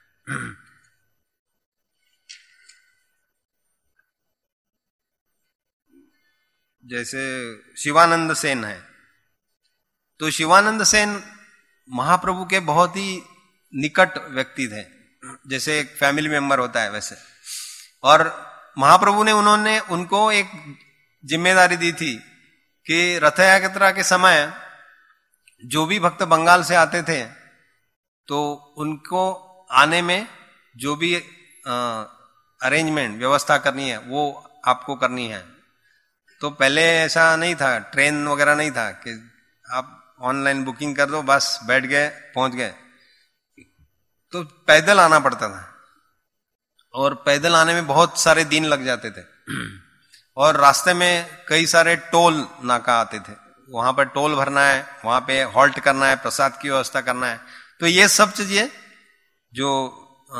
जैसे शिवानंद सेन है, तो शिवानंद सेन महाप्रभु के बहुत ही निकट व्यक्ति थे, जैसे एक फैमिली मेंबर होता है वैसे। और महाप्रभु ने उन्होंने उनको एक जिम्मेदारी दी थी कि रथ यात्रा के समय जो भी भक्त बंगाल से आते थे तो उनको आने में जो भी अरेंजमेंट व्यवस्था करनी है वो आपको करनी है। तो पहले ऐसा नहीं था, ट्रेन वगैरह नहीं था कि आप ऑनलाइन बुकिंग कर दो बस बैठ गए पहुंच गए। तो पैदल आना पड़ता था और पैदल आने में बहुत सारे दिन लग जाते थे। और रास्ते में कई सारे टोल नाका आते थे, वहां पर टोल भरना है, वहां पे हॉल्ट करना है, प्रसाद की व्यवस्था करना है। तो ये सब चीजें जो आ,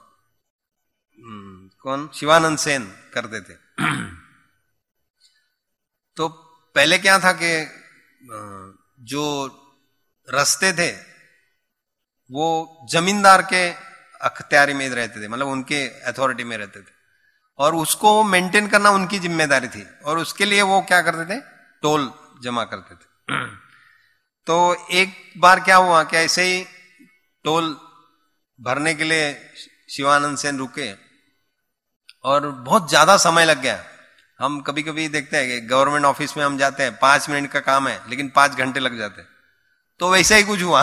कौन शिवानंद सेन करते थे। तो पहले क्या था कि जो रास्ते थे वो जमींदार के अख्तियारी में रहते थे, मतलब उनके अथॉरिटी में रहते थे, और उसको मेंटेन करना उनकी जिम्मेदारी थी। और उसके लिए वो क्या करते थे, टोल जमा करते थे। तो एक बार क्या हुआ कि ऐसे ही टोल भरने के लिए शिवानंद सेन रुके और बहुत ज्यादा समय लग गया। हम कभी कभी देखते हैं कि गवर्नमेंट ऑफिस में हम जाते हैं, पांच मिनट का काम है लेकिन पांच घंटे लग जाते हैं, तो वैसा ही कुछ हुआ।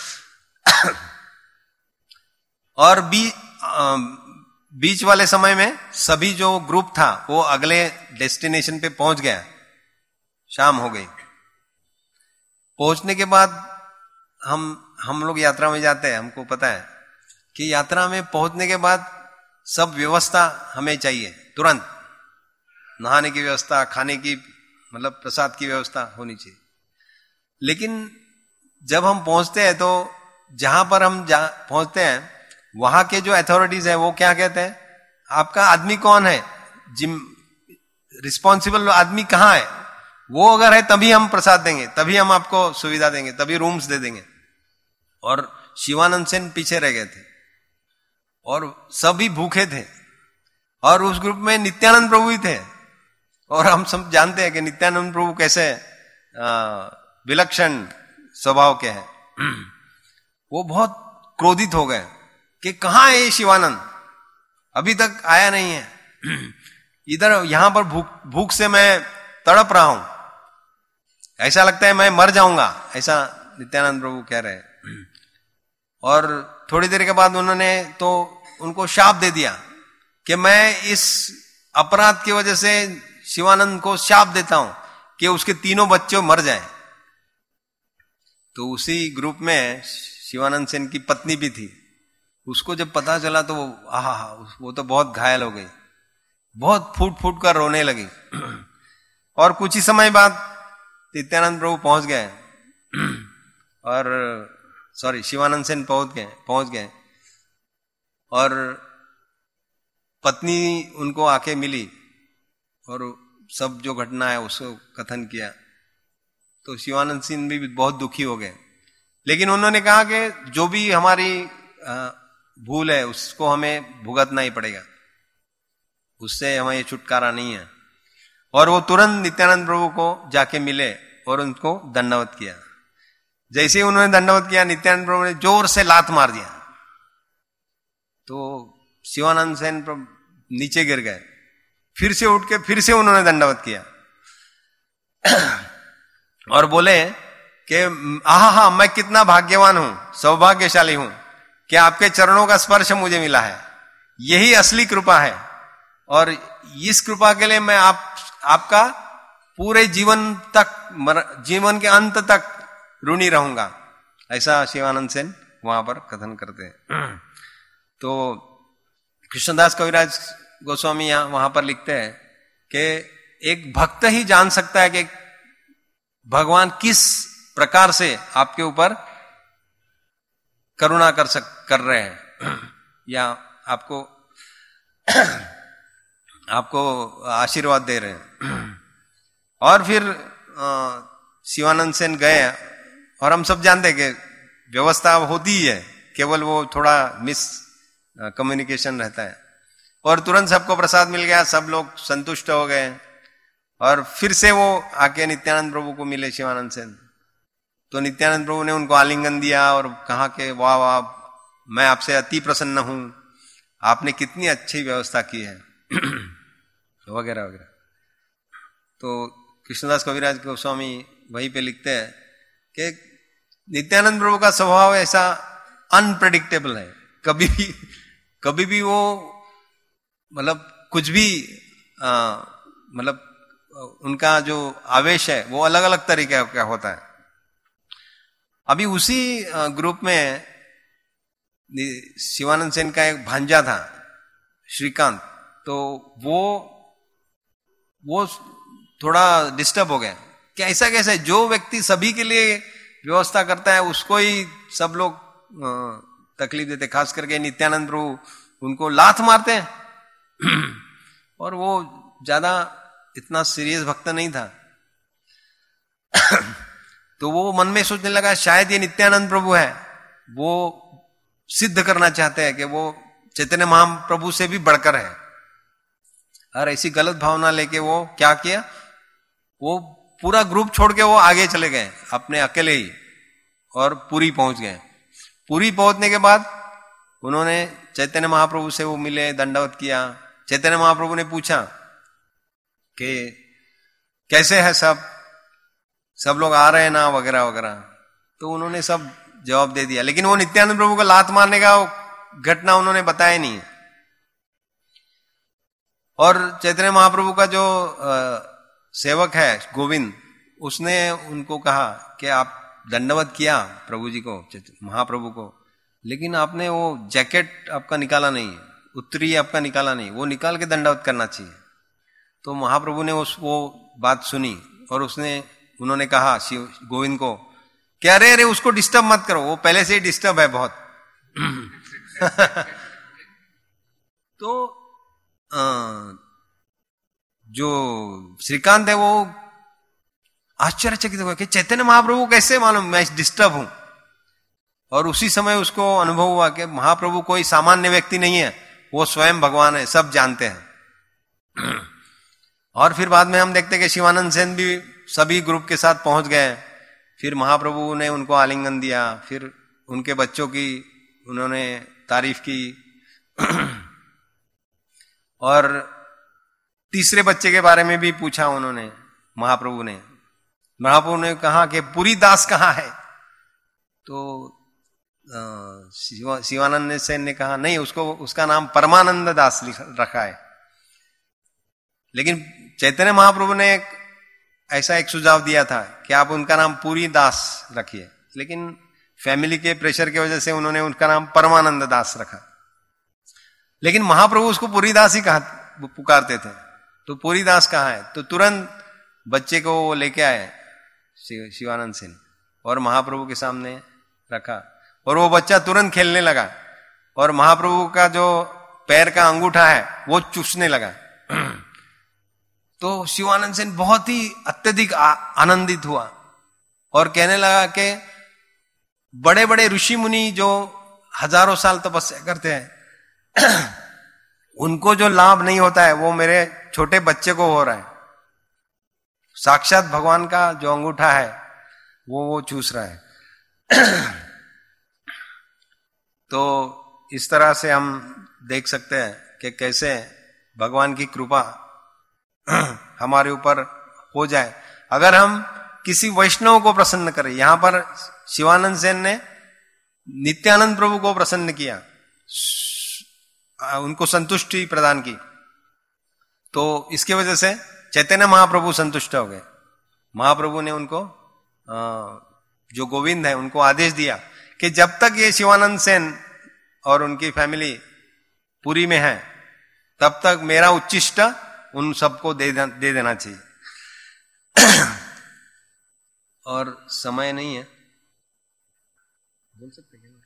और बी आ, बीच वाले समय में सभी जो ग्रुप था वो अगले डेस्टिनेशन पे पहुंच गया। शाम हो गई। पहुंचने के बाद हम हम लोग यात्रा में जाते हैं, हमको पता है कि यात्रा में पहुंचने के बाद सब व्यवस्था हमें चाहिए तुरंत। नहाने की व्यवस्था, खाने की मतलब प्रसाद की व्यवस्था होनी चाहिए। लेकिन जब हम पहुंचते हैं तो जहां पर हम जा पहुंचते हैं वहां के जो अथॉरिटीज है वो क्या कहते हैं, आपका आदमी कौन है, जिम रिस्पॉन्सिबल आदमी कहां है, वो अगर है तभी हम प्रसाद देंगे, तभी हम आपको सुविधा देंगे, तभी रूम्स दे देंगे। और शिवानंद सेन पीछे रह गए थे और सभी भूखे थे और उस ग्रुप में नित्यानंद प्रभु ही थे। और हम सब जानते हैं कि नित्यानंद प्रभु कैसे विलक्षण स्वभाव के हैं। वो बहुत क्रोधित हो गए कि कहां है ये शिवानंद, अभी तक आया नहीं है, इधर यहां पर भूख भूख से मैं तड़प रहा हूं, ऐसा लगता है मैं मर जाऊंगा, ऐसा नित्यानंद प्रभु कह रहे हैं। और थोड़ी देर के बाद उन्होंने तो उनको शाप दे दिया कि मैं इस अपराध की वजह से शिवानंद को शाप देता हूं कि उसके तीनों बच्चे मर जाएं। तो उसी ग्रुप में शिवानंद सेन की पत्नी भी थी। उसको जब पता चला तो आहा वो तो बहुत घायल हो गई, बहुत फूट फूट कर रोने लगी। और कुछ ही समय बाद नित्यानंद प्रभु पहुंच गए और सॉरी शिवानंद सेन पहुंच गए पहुंच गए और पत्नी उनको आके मिली और सब जो घटना है उसको कथन किया। तो शिवानंद सेन भी बहुत दुखी हो गए, लेकिन उन्होंने कहा कि जो भी हमारी भूल है उसको हमें भुगतना ही पड़ेगा, उससे हमें छुटकारा नहीं है। और वो तुरंत नित्यानंद प्रभु को जाके मिले और उनको दंडवत किया। जैसे ही उन्होंने दंडवत किया, नित्यानंद प्रभु ने जोर से लात मार दिया तो शिवानंद सेन प्रभु नीचे गिर गए। फिर से उठ के फिर से उन्होंने दंडवत किया और बोले कि आहा हा मैं कितना भाग्यवान हूं, सौभाग्यशाली हूं कि आपके चरणों का स्पर्श मुझे मिला है, यही असली कृपा है और इस कृपा के लिए मैं आप आपका पूरे जीवन तक, जीवन के अंत तक ऋणी रहूंगा। ऐसा शिवानंद सेन वहां पर कथन करते हैं। तो कृष्णदास कविराज गोस्वामी यहां वहां पर लिखते हैं कि एक भक्त ही जान सकता है कि भगवान किस प्रकार से आपके ऊपर करुणा कर सक कर रहे हैं या आपको आपको आशीर्वाद दे रहे हैं। और फिर शिवानंद सेन गए और हम सब जानते हैं कि व्यवस्था होती ही है, केवल वो थोड़ा मिस कम्युनिकेशन रहता है। और तुरंत सबको प्रसाद मिल गया, सब लोग संतुष्ट हो गए और फिर से वो आके नित्यानंद प्रभु को मिले शिवानंद सेन। तो नित्यानंद प्रभु ने उनको आलिंगन दिया और कहा कि वाह वाह मैं आपसे अति प्रसन्न हूं, आपने कितनी अच्छी व्यवस्था की है वगैरह वगैरह। तो कृष्णदास कविराज गोस्वामी वहीं पे लिखते हैं कि नित्यानंद प्रभु का स्वभाव ऐसा अनप्रेडिक्टेबल है, कभी भी कभी भी वो मतलब कुछ भी मतलब उनका जो आवेश है वो अलग अलग तरीके का होता है। अभी उसी ग्रुप में शिवानंद सेन का एक भांजा था श्रीकांत, तो वो वो थोड़ा डिस्टर्ब हो गया कि ऐसा कैसे, जो व्यक्ति सभी के लिए व्यवस्था करता है उसको ही सब लोग तकलीफ देते, खास करके नित्यानंद प्रभु उनको लात मारते हैं। और वो ज्यादा इतना सीरियस भक्त नहीं था। तो वो मन में सोचने लगा शायद ये नित्यानंद प्रभु है, वो सिद्ध करना चाहते हैं कि वो चैतन्य महाप्रभु से भी बढ़कर है। और ऐसी गलत भावना लेके वो क्या किया, वो पूरा ग्रुप छोड़ के वो आगे चले गए अपने अकेले ही और पुरी पहुंच गए। पुरी पहुंचने के बाद उन्होंने चैतन्य महाप्रभु से वो मिले, दंडवत किया। चैतन्य महाप्रभु ने पूछा कि कैसे है सब सब लोग आ रहे हैं ना, वगैरह वगैरह। तो उन्होंने सब जवाब दे दिया, लेकिन वो नित्यानंद प्रभु को लात मारने का घटना उन्होंने बताया नहीं है। और चैतन्य महाप्रभु का जो आ, सेवक है गोविंद, उसने उनको कहा कि आप दंडवत किया प्रभु जी को, महाप्रभु को, लेकिन आपने वो जैकेट आपका निकाला नहीं है, उत्तरी आपका निकाला नहीं, वो निकाल के दंडवत करना चाहिए। तो महाप्रभु ने उस वो बात सुनी और उसने उन्होंने कहा शिव गोविंद को कि अरे अरे उसको डिस्टर्ब मत करो, वो पहले से ही डिस्टर्ब है बहुत। तो आ, जो श्रीकांत है वो आश्चर्यचकित हुआ कि चैतन्य महाप्रभु कैसे मालूम मैं डिस्टर्ब हूं। और उसी समय उसको अनुभव हुआ कि महाप्रभु कोई सामान्य व्यक्ति नहीं है, वो स्वयं भगवान है, सब जानते हैं। और फिर बाद में हम देखते कि शिवानंद सेन भी सभी ग्रुप के साथ पहुंच गए। फिर महाप्रभु ने उनको आलिंगन दिया, फिर उनके बच्चों की उन्होंने तारीफ की। और तीसरे बच्चे के बारे में भी पूछा उन्होंने, महाप्रभु ने महाप्रभु ने कहा कि पुरी दास कहाँ है। तो शिवा, शिवानंद सेन ने कहा नहीं, उसको उसका नाम परमानंद दास रखा है। लेकिन चैतन्य महाप्रभु ने एक ऐसा एक सुझाव दिया था कि आप उनका नाम पुरी दास रखिए, लेकिन फैमिली के प्रेशर की वजह से उन्होंने उनका नाम परमानंद दास रखा। लेकिन महाप्रभु उसको पुरी दास ही कहा पुकारते थे। तो पुरी दास कहाँ है? तो तुरंत बच्चे को वो लेके आए शिवानंद सेन और महाप्रभु के सामने रखा, और वो बच्चा तुरंत खेलने लगा और महाप्रभु का जो पैर का अंगूठा है वो चूसने लगा। तो शिवानंद सेन बहुत ही अत्यधिक आनंदित हुआ और कहने लगा कि बड़े बड़े ऋषि मुनि जो हजारों साल तपस्या करते हैं उनको जो लाभ नहीं होता है वो मेरे छोटे बच्चे को हो रहा है। साक्षात भगवान का जो अंगूठा है वो वो चूस रहा है। तो इस तरह से हम देख सकते हैं कि कैसे भगवान की कृपा हमारे ऊपर हो जाए अगर हम किसी वैष्णव को प्रसन्न करें। यहां पर शिवानंद सेन ने नित्यानंद प्रभु को प्रसन्न किया, उनको संतुष्टि प्रदान की, तो इसके वजह से चैतन्य महाप्रभु संतुष्ट हो गए। महाप्रभु ने उनको जो गोविंद है उनको आदेश दिया कि जब तक ये शिवानंद सेन और उनकी फैमिली पुरी में है तब तक मेरा उच्चिष्ट उन सबको दे, दे देना चाहिए। और समय नहीं है, बोल सकते हैं।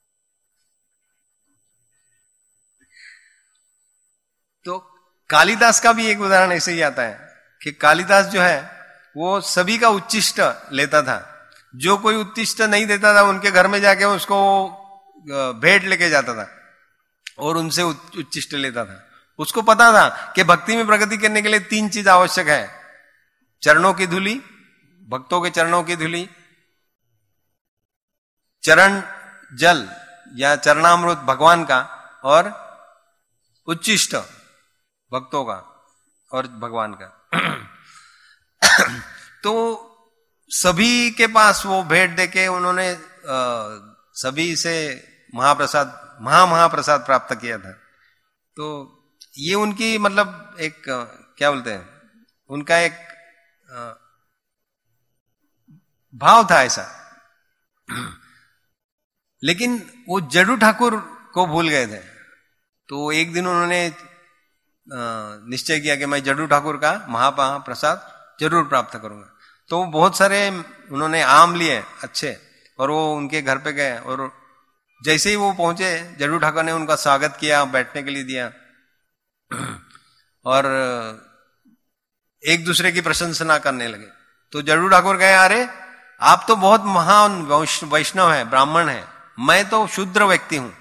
तो कालिदास का भी एक उदाहरण ऐसे ही आता है कि कालिदास जो है वो सभी का उच्चिष्ट लेता था। जो कोई उच्चिष्ट नहीं देता था उनके घर में जाके उसको भेंट लेके जाता था और उनसे उच्चिष्ट लेता था। उसको पता था कि भक्ति में प्रगति करने के लिए तीन चीज आवश्यक है, चरणों की धूली, भक्तों के चरणों की धूली, चरण जल या चरणामृत भगवान का, और उच्चिष्ट भक्तों का और भगवान का। तो सभी के पास वो भेंट देके उन्होंने सभी से महाप्रसाद महा महाप्रसाद प्राप्त किया था। तो ये उनकी मतलब एक क्या बोलते हैं, उनका एक भाव था ऐसा। लेकिन वो जड्डू ठाकुर को भूल गए थे। तो एक दिन उन्होंने निश्चय किया कि मैं जड्डू ठाकुर का महाप्रसाद जरूर प्राप्त करूंगा। तो बहुत सारे उन्होंने आम लिए अच्छे और वो उनके घर पे गए, और जैसे ही वो पहुंचे जड्डू ठाकुर ने उनका स्वागत किया, बैठने के लिए दिया और एक दूसरे की प्रशंसना करने लगे। तो जड्डू ठाकुर कहे, अरे आप तो बहुत महान वैष्णव है, ब्राह्मण है, मैं तो शूद्र व्यक्ति हूं।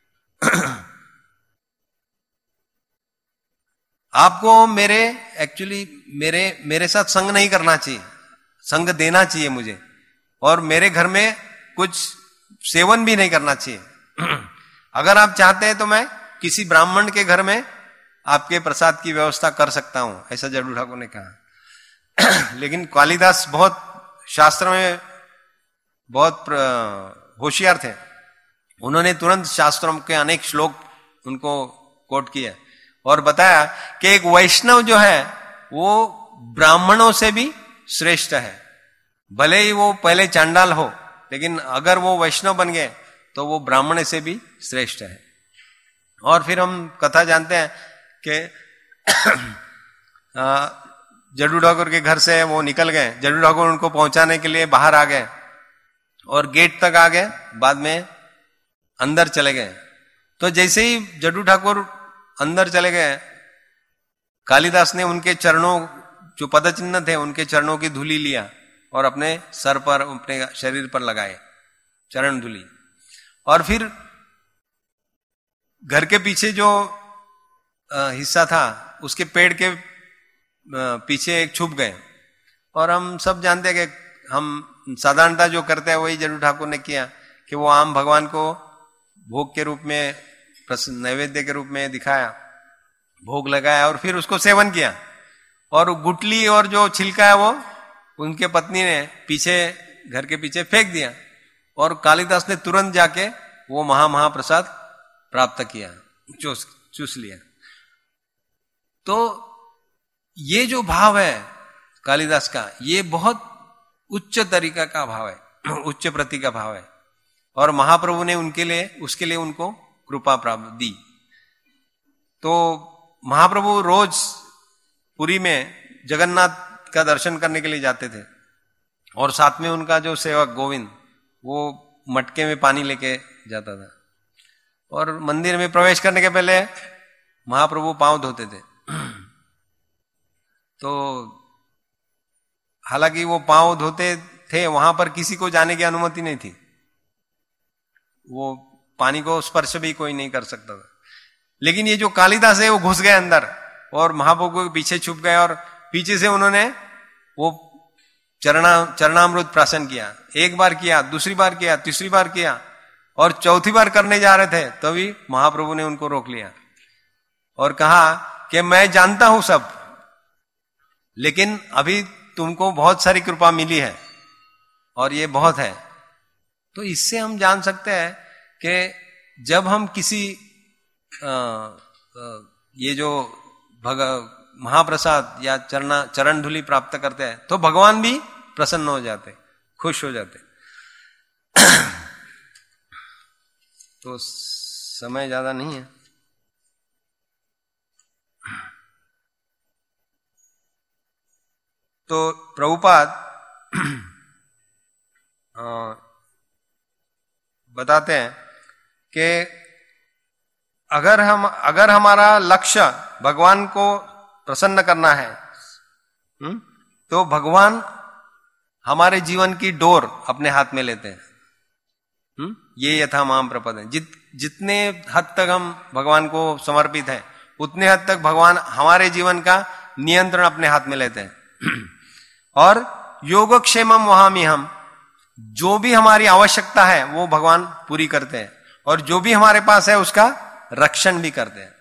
आपको मेरे एक्चुअली मेरे मेरे साथ संग नहीं करना चाहिए, संग देना चाहिए मुझे, और मेरे घर में कुछ सेवन भी नहीं करना चाहिए। अगर आप चाहते हैं तो मैं किसी ब्राह्मण के घर में आपके प्रसाद की व्यवस्था कर सकता हूं, ऐसा जडू ठाकुर ने कहा। लेकिन कालिदास बहुत शास्त्र में बहुत होशियार थे, उन्होंने तुरंत शास्त्रों के अनेक श्लोक उनको कोट किया और बताया कि एक वैष्णव जो है वो ब्राह्मणों से भी श्रेष्ठ है। भले ही वो पहले चांडाल हो, लेकिन अगर वो वैष्णव बन गए तो वो ब्राह्मण से भी श्रेष्ठ है। और फिर हम कथा जानते हैं कि जडू ठाकुर के घर से वो निकल गए, जडू ठाकुर उनको पहुंचाने के लिए बाहर आ गए और गेट तक आ गए, बाद में अंदर चले गए। तो जैसे ही जडू ठाकुर अंदर चले गए, कालिदास ने उनके चरणों, जो पदचिन्ह थे, उनके चरणों की धूली लिया और अपने सर पर, अपने शरीर पर लगाए चरण धूली। और फिर घर के पीछे जो हिस्सा था उसके पेड़ के पीछे एक छुप गए। और हम सब जानते हैं कि हम साधारणता जो करते हैं वही जडू ठाकुर ने किया कि वो आम भगवान को भोग के रूप में, नैवेद्य के रूप में दिखाया, भोग लगाया और फिर उसको सेवन किया। और गुटली और जो छिलका है वो उनके पत्नी ने पीछे, घर के पीछे फेंक दिया और कालिदास ने तुरंत जाके वो महा महाप्रसाद प्राप्त किया, चूस चूस लिया। तो ये जो भाव है कालिदास का, ये बहुत उच्च तरीका का भाव है, उच्च प्रति का भाव है। और महाप्रभु ने उनके लिए, उसके लिए उनको कृपा प्राप्त दी। तो महाप्रभु रोज पुरी में जगन्नाथ का दर्शन करने के लिए जाते थे और साथ में उनका जो सेवक गोविंद, वो मटके में पानी लेके जाता था। और मंदिर में प्रवेश करने के पहले महाप्रभु पांव धोते थे। तो हालांकि वो पांव धोते थे, वहां पर किसी को जाने की अनुमति नहीं थी, वो पानी को स्पर्श भी कोई नहीं कर सकता था। लेकिन ये जो कालिदास है वो घुस गए अंदर और महाप्रभु के पीछे छुप गए और पीछे से उन्होंने वो चरणा चरणामृत प्राशन किया। एक बार किया, दूसरी बार किया, तीसरी बार किया और चौथी बार करने जा रहे थे तभी तो महाप्रभु ने उनको रोक लिया और कहा कि मैं जानता हूं सब, लेकिन अभी तुमको बहुत सारी कृपा मिली है और ये बहुत है। तो इससे हम जान सकते हैं कि जब हम किसी आ, आ, ये जो भग महाप्रसाद या चरणा चरण धूलि प्राप्त करते हैं तो भगवान भी प्रसन्न हो जाते, खुश हो जाते। तो समय ज्यादा नहीं है, तो प्रभुपाद बताते हैं कि अगर हम अगर हमारा लक्ष्य भगवान को प्रसन्न करना है, तो भगवान हमारे जीवन की डोर अपने हाथ में लेते हैं। ये यथा माम प्रपद है। जित जितने हद तक हम भगवान को समर्पित हैं, उतने हद तक भगवान हमारे जीवन का नियंत्रण अपने हाथ में लेते हैं। और योगक्षेमम वहामी, हम जो भी हमारी आवश्यकता है वो भगवान पूरी करते हैं और जो भी हमारे पास है उसका रक्षण भी करते हैं।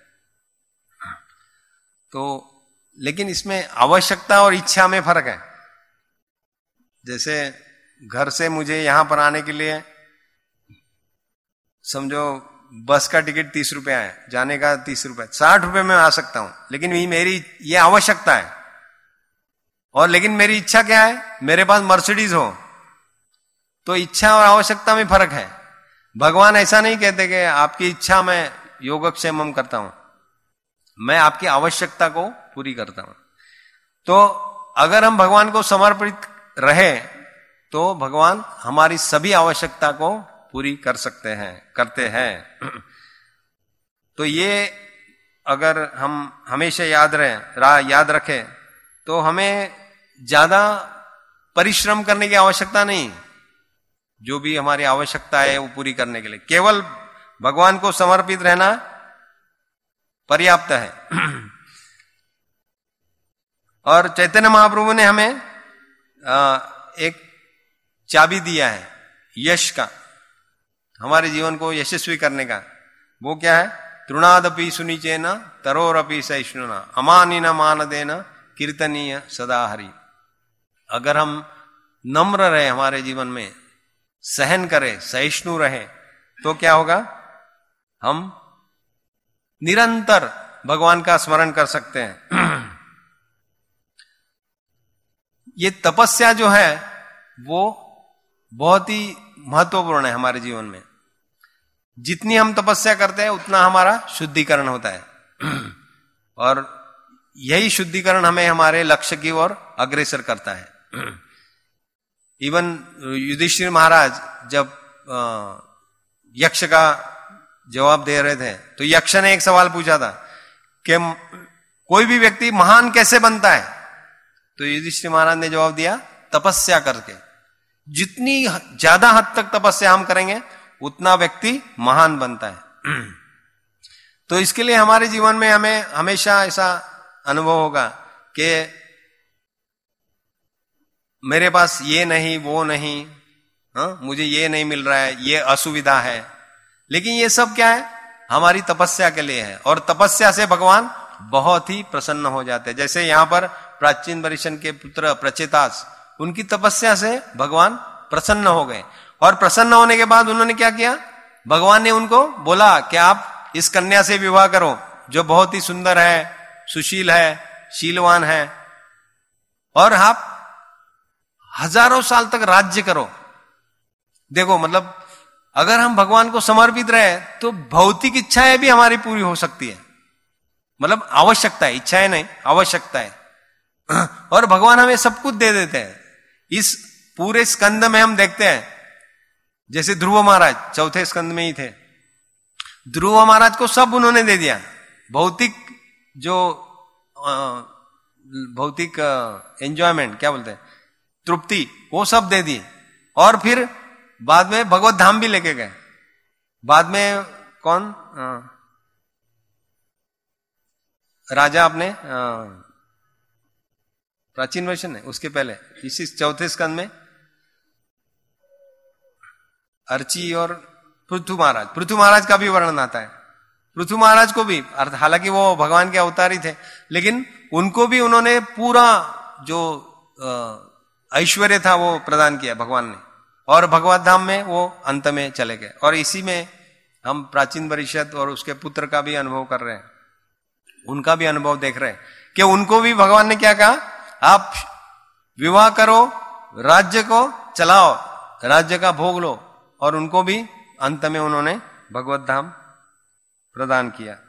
तो लेकिन इसमें आवश्यकता और इच्छा में फर्क है। जैसे घर से मुझे यहां पर आने के लिए समझो बस का टिकट तीस रुपया है, जाने का तीस रुपया, साठ रुपए में आ सकता हूं, लेकिन ये मेरी ये आवश्यकता है। और लेकिन मेरी इच्छा क्या है, मेरे पास मर्सिडीज हो। तो इच्छा और आवश्यकता में फर्क है। भगवान ऐसा नहीं कहते कि आपकी इच्छा में योगक्षेमम करता हूं, मैं आपकी आवश्यकता को पूरी करता हूं। तो अगर हम भगवान को समर्पित रहे तो भगवान हमारी सभी आवश्यकता को पूरी कर सकते हैं, करते हैं। तो ये अगर हम हमेशा याद रहे याद रखें तो हमें ज्यादा परिश्रम करने की आवश्यकता नहीं। जो भी हमारी आवश्यकता है वो पूरी करने के लिए केवल भगवान को समर्पित रहना पर्याप्त है। और चैतन्य महाप्रभु ने हमें एक चाबी दिया है यश का, हमारे जीवन को यशस्वी करने का। वो क्या है? तृणादपि सुनिचेन तरोरपि सहिष्णुना अमानिन मानदेन कीर्तनीय सदा हरि। अगर हम नम्र रहे हमारे जीवन में, सहन करें, सहिष्णु रहे, तो क्या होगा? हम निरंतर भगवान का स्मरण कर सकते हैं। ये तपस्या जो है वो बहुत ही महत्वपूर्ण है हमारे जीवन में। जितनी हम तपस्या करते हैं उतना हमारा शुद्धिकरण होता है, और यही शुद्धिकरण हमें हमारे लक्ष्य की ओर अग्रसर करता है। इवन युधिष्ठिर महाराज जब यक्ष का जवाब दे रहे थे तो यक्ष ने एक सवाल पूछा था कि कोई भी व्यक्ति महान कैसे बनता है? तो युधिष्ठिर महाराज ने जवाब दिया, तपस्या करके। जितनी ज्यादा हद तक तपस्या हम करेंगे उतना व्यक्ति महान बनता है। तो इसके लिए हमारे जीवन में हमें हमेशा ऐसा अनुभव होगा कि मेरे पास ये नहीं, वो नहीं, हाँ, मुझे ये नहीं मिल रहा है, ये असुविधा है, लेकिन ये सब क्या है? हमारी तपस्या के लिए है, और तपस्या से भगवान बहुत ही प्रसन्न हो जाते हैं। जैसे यहां पर प्राचीन वरिष्ठ के पुत्र प्रचेतास, उनकी तपस्या से भगवान प्रसन्न हो गए, और प्रसन्न होने के बाद उन्होंने क्या किया? भगवान ने उनको बोला कि आप इस कन्या से विवाह करो जो बहुत ही सुंदर है, सुशील है, शीलवान है, और आप हजारों साल तक राज्य करो। देखो, मतलब अगर हम भगवान को समर्पित रहे तो भौतिक इच्छाएं भी हमारी पूरी हो सकती है। मतलब आवश्यकता है, इच्छाएं नहीं, आवश्यकता है। और भगवान हमें सब कुछ दे देते हैं। इस पूरे स्कंद में हम देखते हैं, जैसे ध्रुव महाराज चौथे स्कंद में ही थे। ध्रुव महाराज को सब उन्होंने दे दिया, भौतिक जो भौतिक एंजॉयमेंट क्या बोलते हैं, तृप्ति, वो सब दे दी, और फिर बाद में भगवत धाम भी लेके गए। बाद में कौन आ, राजा अपने प्राचीन वर्षन है, उसके पहले इसी चौथे स्कंद में अर्ची और पृथु महाराज, पृथु महाराज का भी वर्णन आता है। पृथु महाराज को भी, हालांकि वो भगवान के अवतार ही थे, लेकिन उनको भी उन्होंने पूरा जो ऐश्वर्य था वो प्रदान किया भगवान ने, और भगवत धाम में वो अंत में चले गए। और इसी में हम प्राचीन परिषद और उसके पुत्र का भी अनुभव कर रहे हैं, उनका भी अनुभव देख रहे हैं कि उनको भी भगवान ने क्या कहा? आप विवाह करो, राज्य को चलाओ, राज्य का भोग लो, और उनको भी अंत में उन्होंने भगवत धाम प्रदान किया।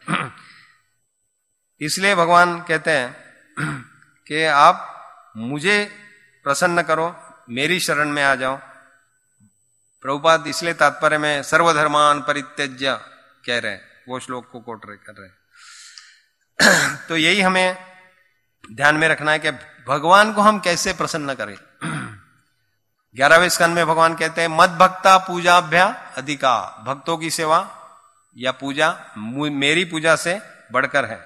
इसलिए भगवान कहते हैं कि आप मुझे प्रसन्न करो, मेरी शरण में आ जाओ। प्रभुपाद इसलिए तात्पर्य में सर्वधर्मान परित्यज्य कह रहे हैं, वो श्लोक को कोट रहे कर रहे हैं। तो यही हमें ध्यान में रखना है कि भगवान को हम कैसे प्रसन्न करें। ग्यारहवें स्कंद में भगवान कहते हैं मद भक्ता पूजाभ्या अधिका, भक्तों की सेवा या पूजा मेरी पूजा से बढ़कर है।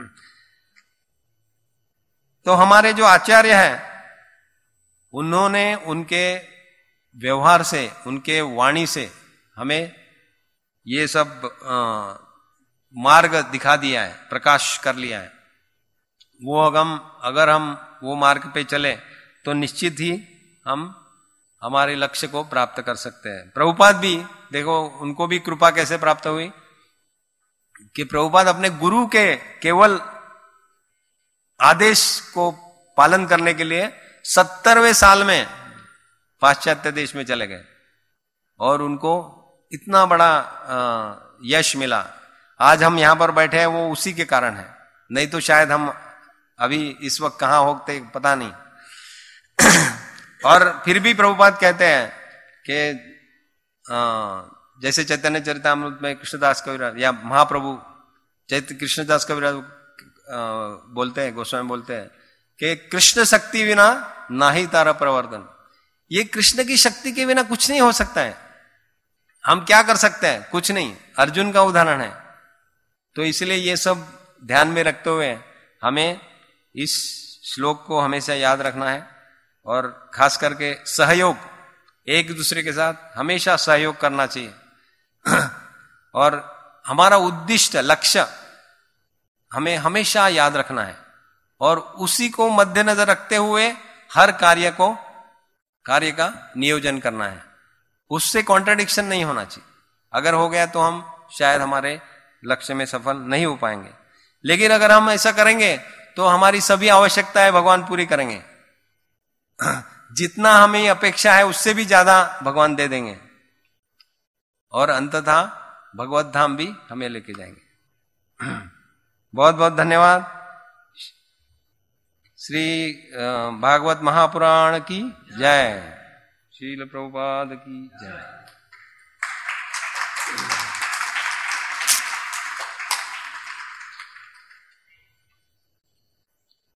तो हमारे जो आचार्य हैं उन्होंने उनके व्यवहार से, उनके वाणी से हमें ये सब आ, मार्ग दिखा दिया है, प्रकाश कर लिया है। वो अगम अगर हम वो मार्ग पे चले तो निश्चित ही हम हमारे लक्ष्य को प्राप्त कर सकते हैं। प्रभुपाद भी देखो, उनको भी कृपा कैसे प्राप्त हुई कि प्रभुपाद अपने गुरु के केवल आदेश को पालन करने के लिए सत्तरवें साल में पाश्चात्य देश में चले गए, और उनको इतना बड़ा यश मिला। आज हम यहां पर बैठे हैं वो उसी के कारण है, नहीं तो शायद हम अभी इस वक्त कहां होते पता नहीं। और फिर भी प्रभुपाद कहते हैं कि जैसे चैतन्य चरितामृत में कृष्णदास कविराज या महाप्रभु चैत्र कृष्णदास कविराज बोलते हैं, गोस्वामी बोलते हैं कि कृष्ण शक्ति बिना ना ही तारा प्रवर्तन। ये कृष्ण की शक्ति के बिना कुछ नहीं हो सकता है। हम क्या कर सकते हैं? कुछ नहीं। अर्जुन का उदाहरण है। तो इसलिए ये सब ध्यान में रखते हुए हमें इस श्लोक को हमेशा याद रखना है, और खास करके सहयोग, एक दूसरे के साथ हमेशा सहयोग करना चाहिए। और हमारा उद्दिष्ट लक्ष्य हमें हमेशा याद रखना है और उसी को मद्देनजर रखते हुए हर कार्य को कार्य का नियोजन करना है। उससे कॉन्ट्रडिक्शन नहीं होना चाहिए। अगर हो गया तो हम शायद हमारे लक्ष्य में सफल नहीं हो पाएंगे, लेकिन अगर हम ऐसा करेंगे तो हमारी सभी आवश्यकताएं भगवान पूरी करेंगे। जितना हमें अपेक्षा है उससे भी ज्यादा भगवान दे देंगे और अंततः भगवत धाम भी हमें लेके जाएंगे। बहुत बहुत धन्यवाद। श्री भागवत महापुराण की जय। श्रील प्रभुपाद की जय।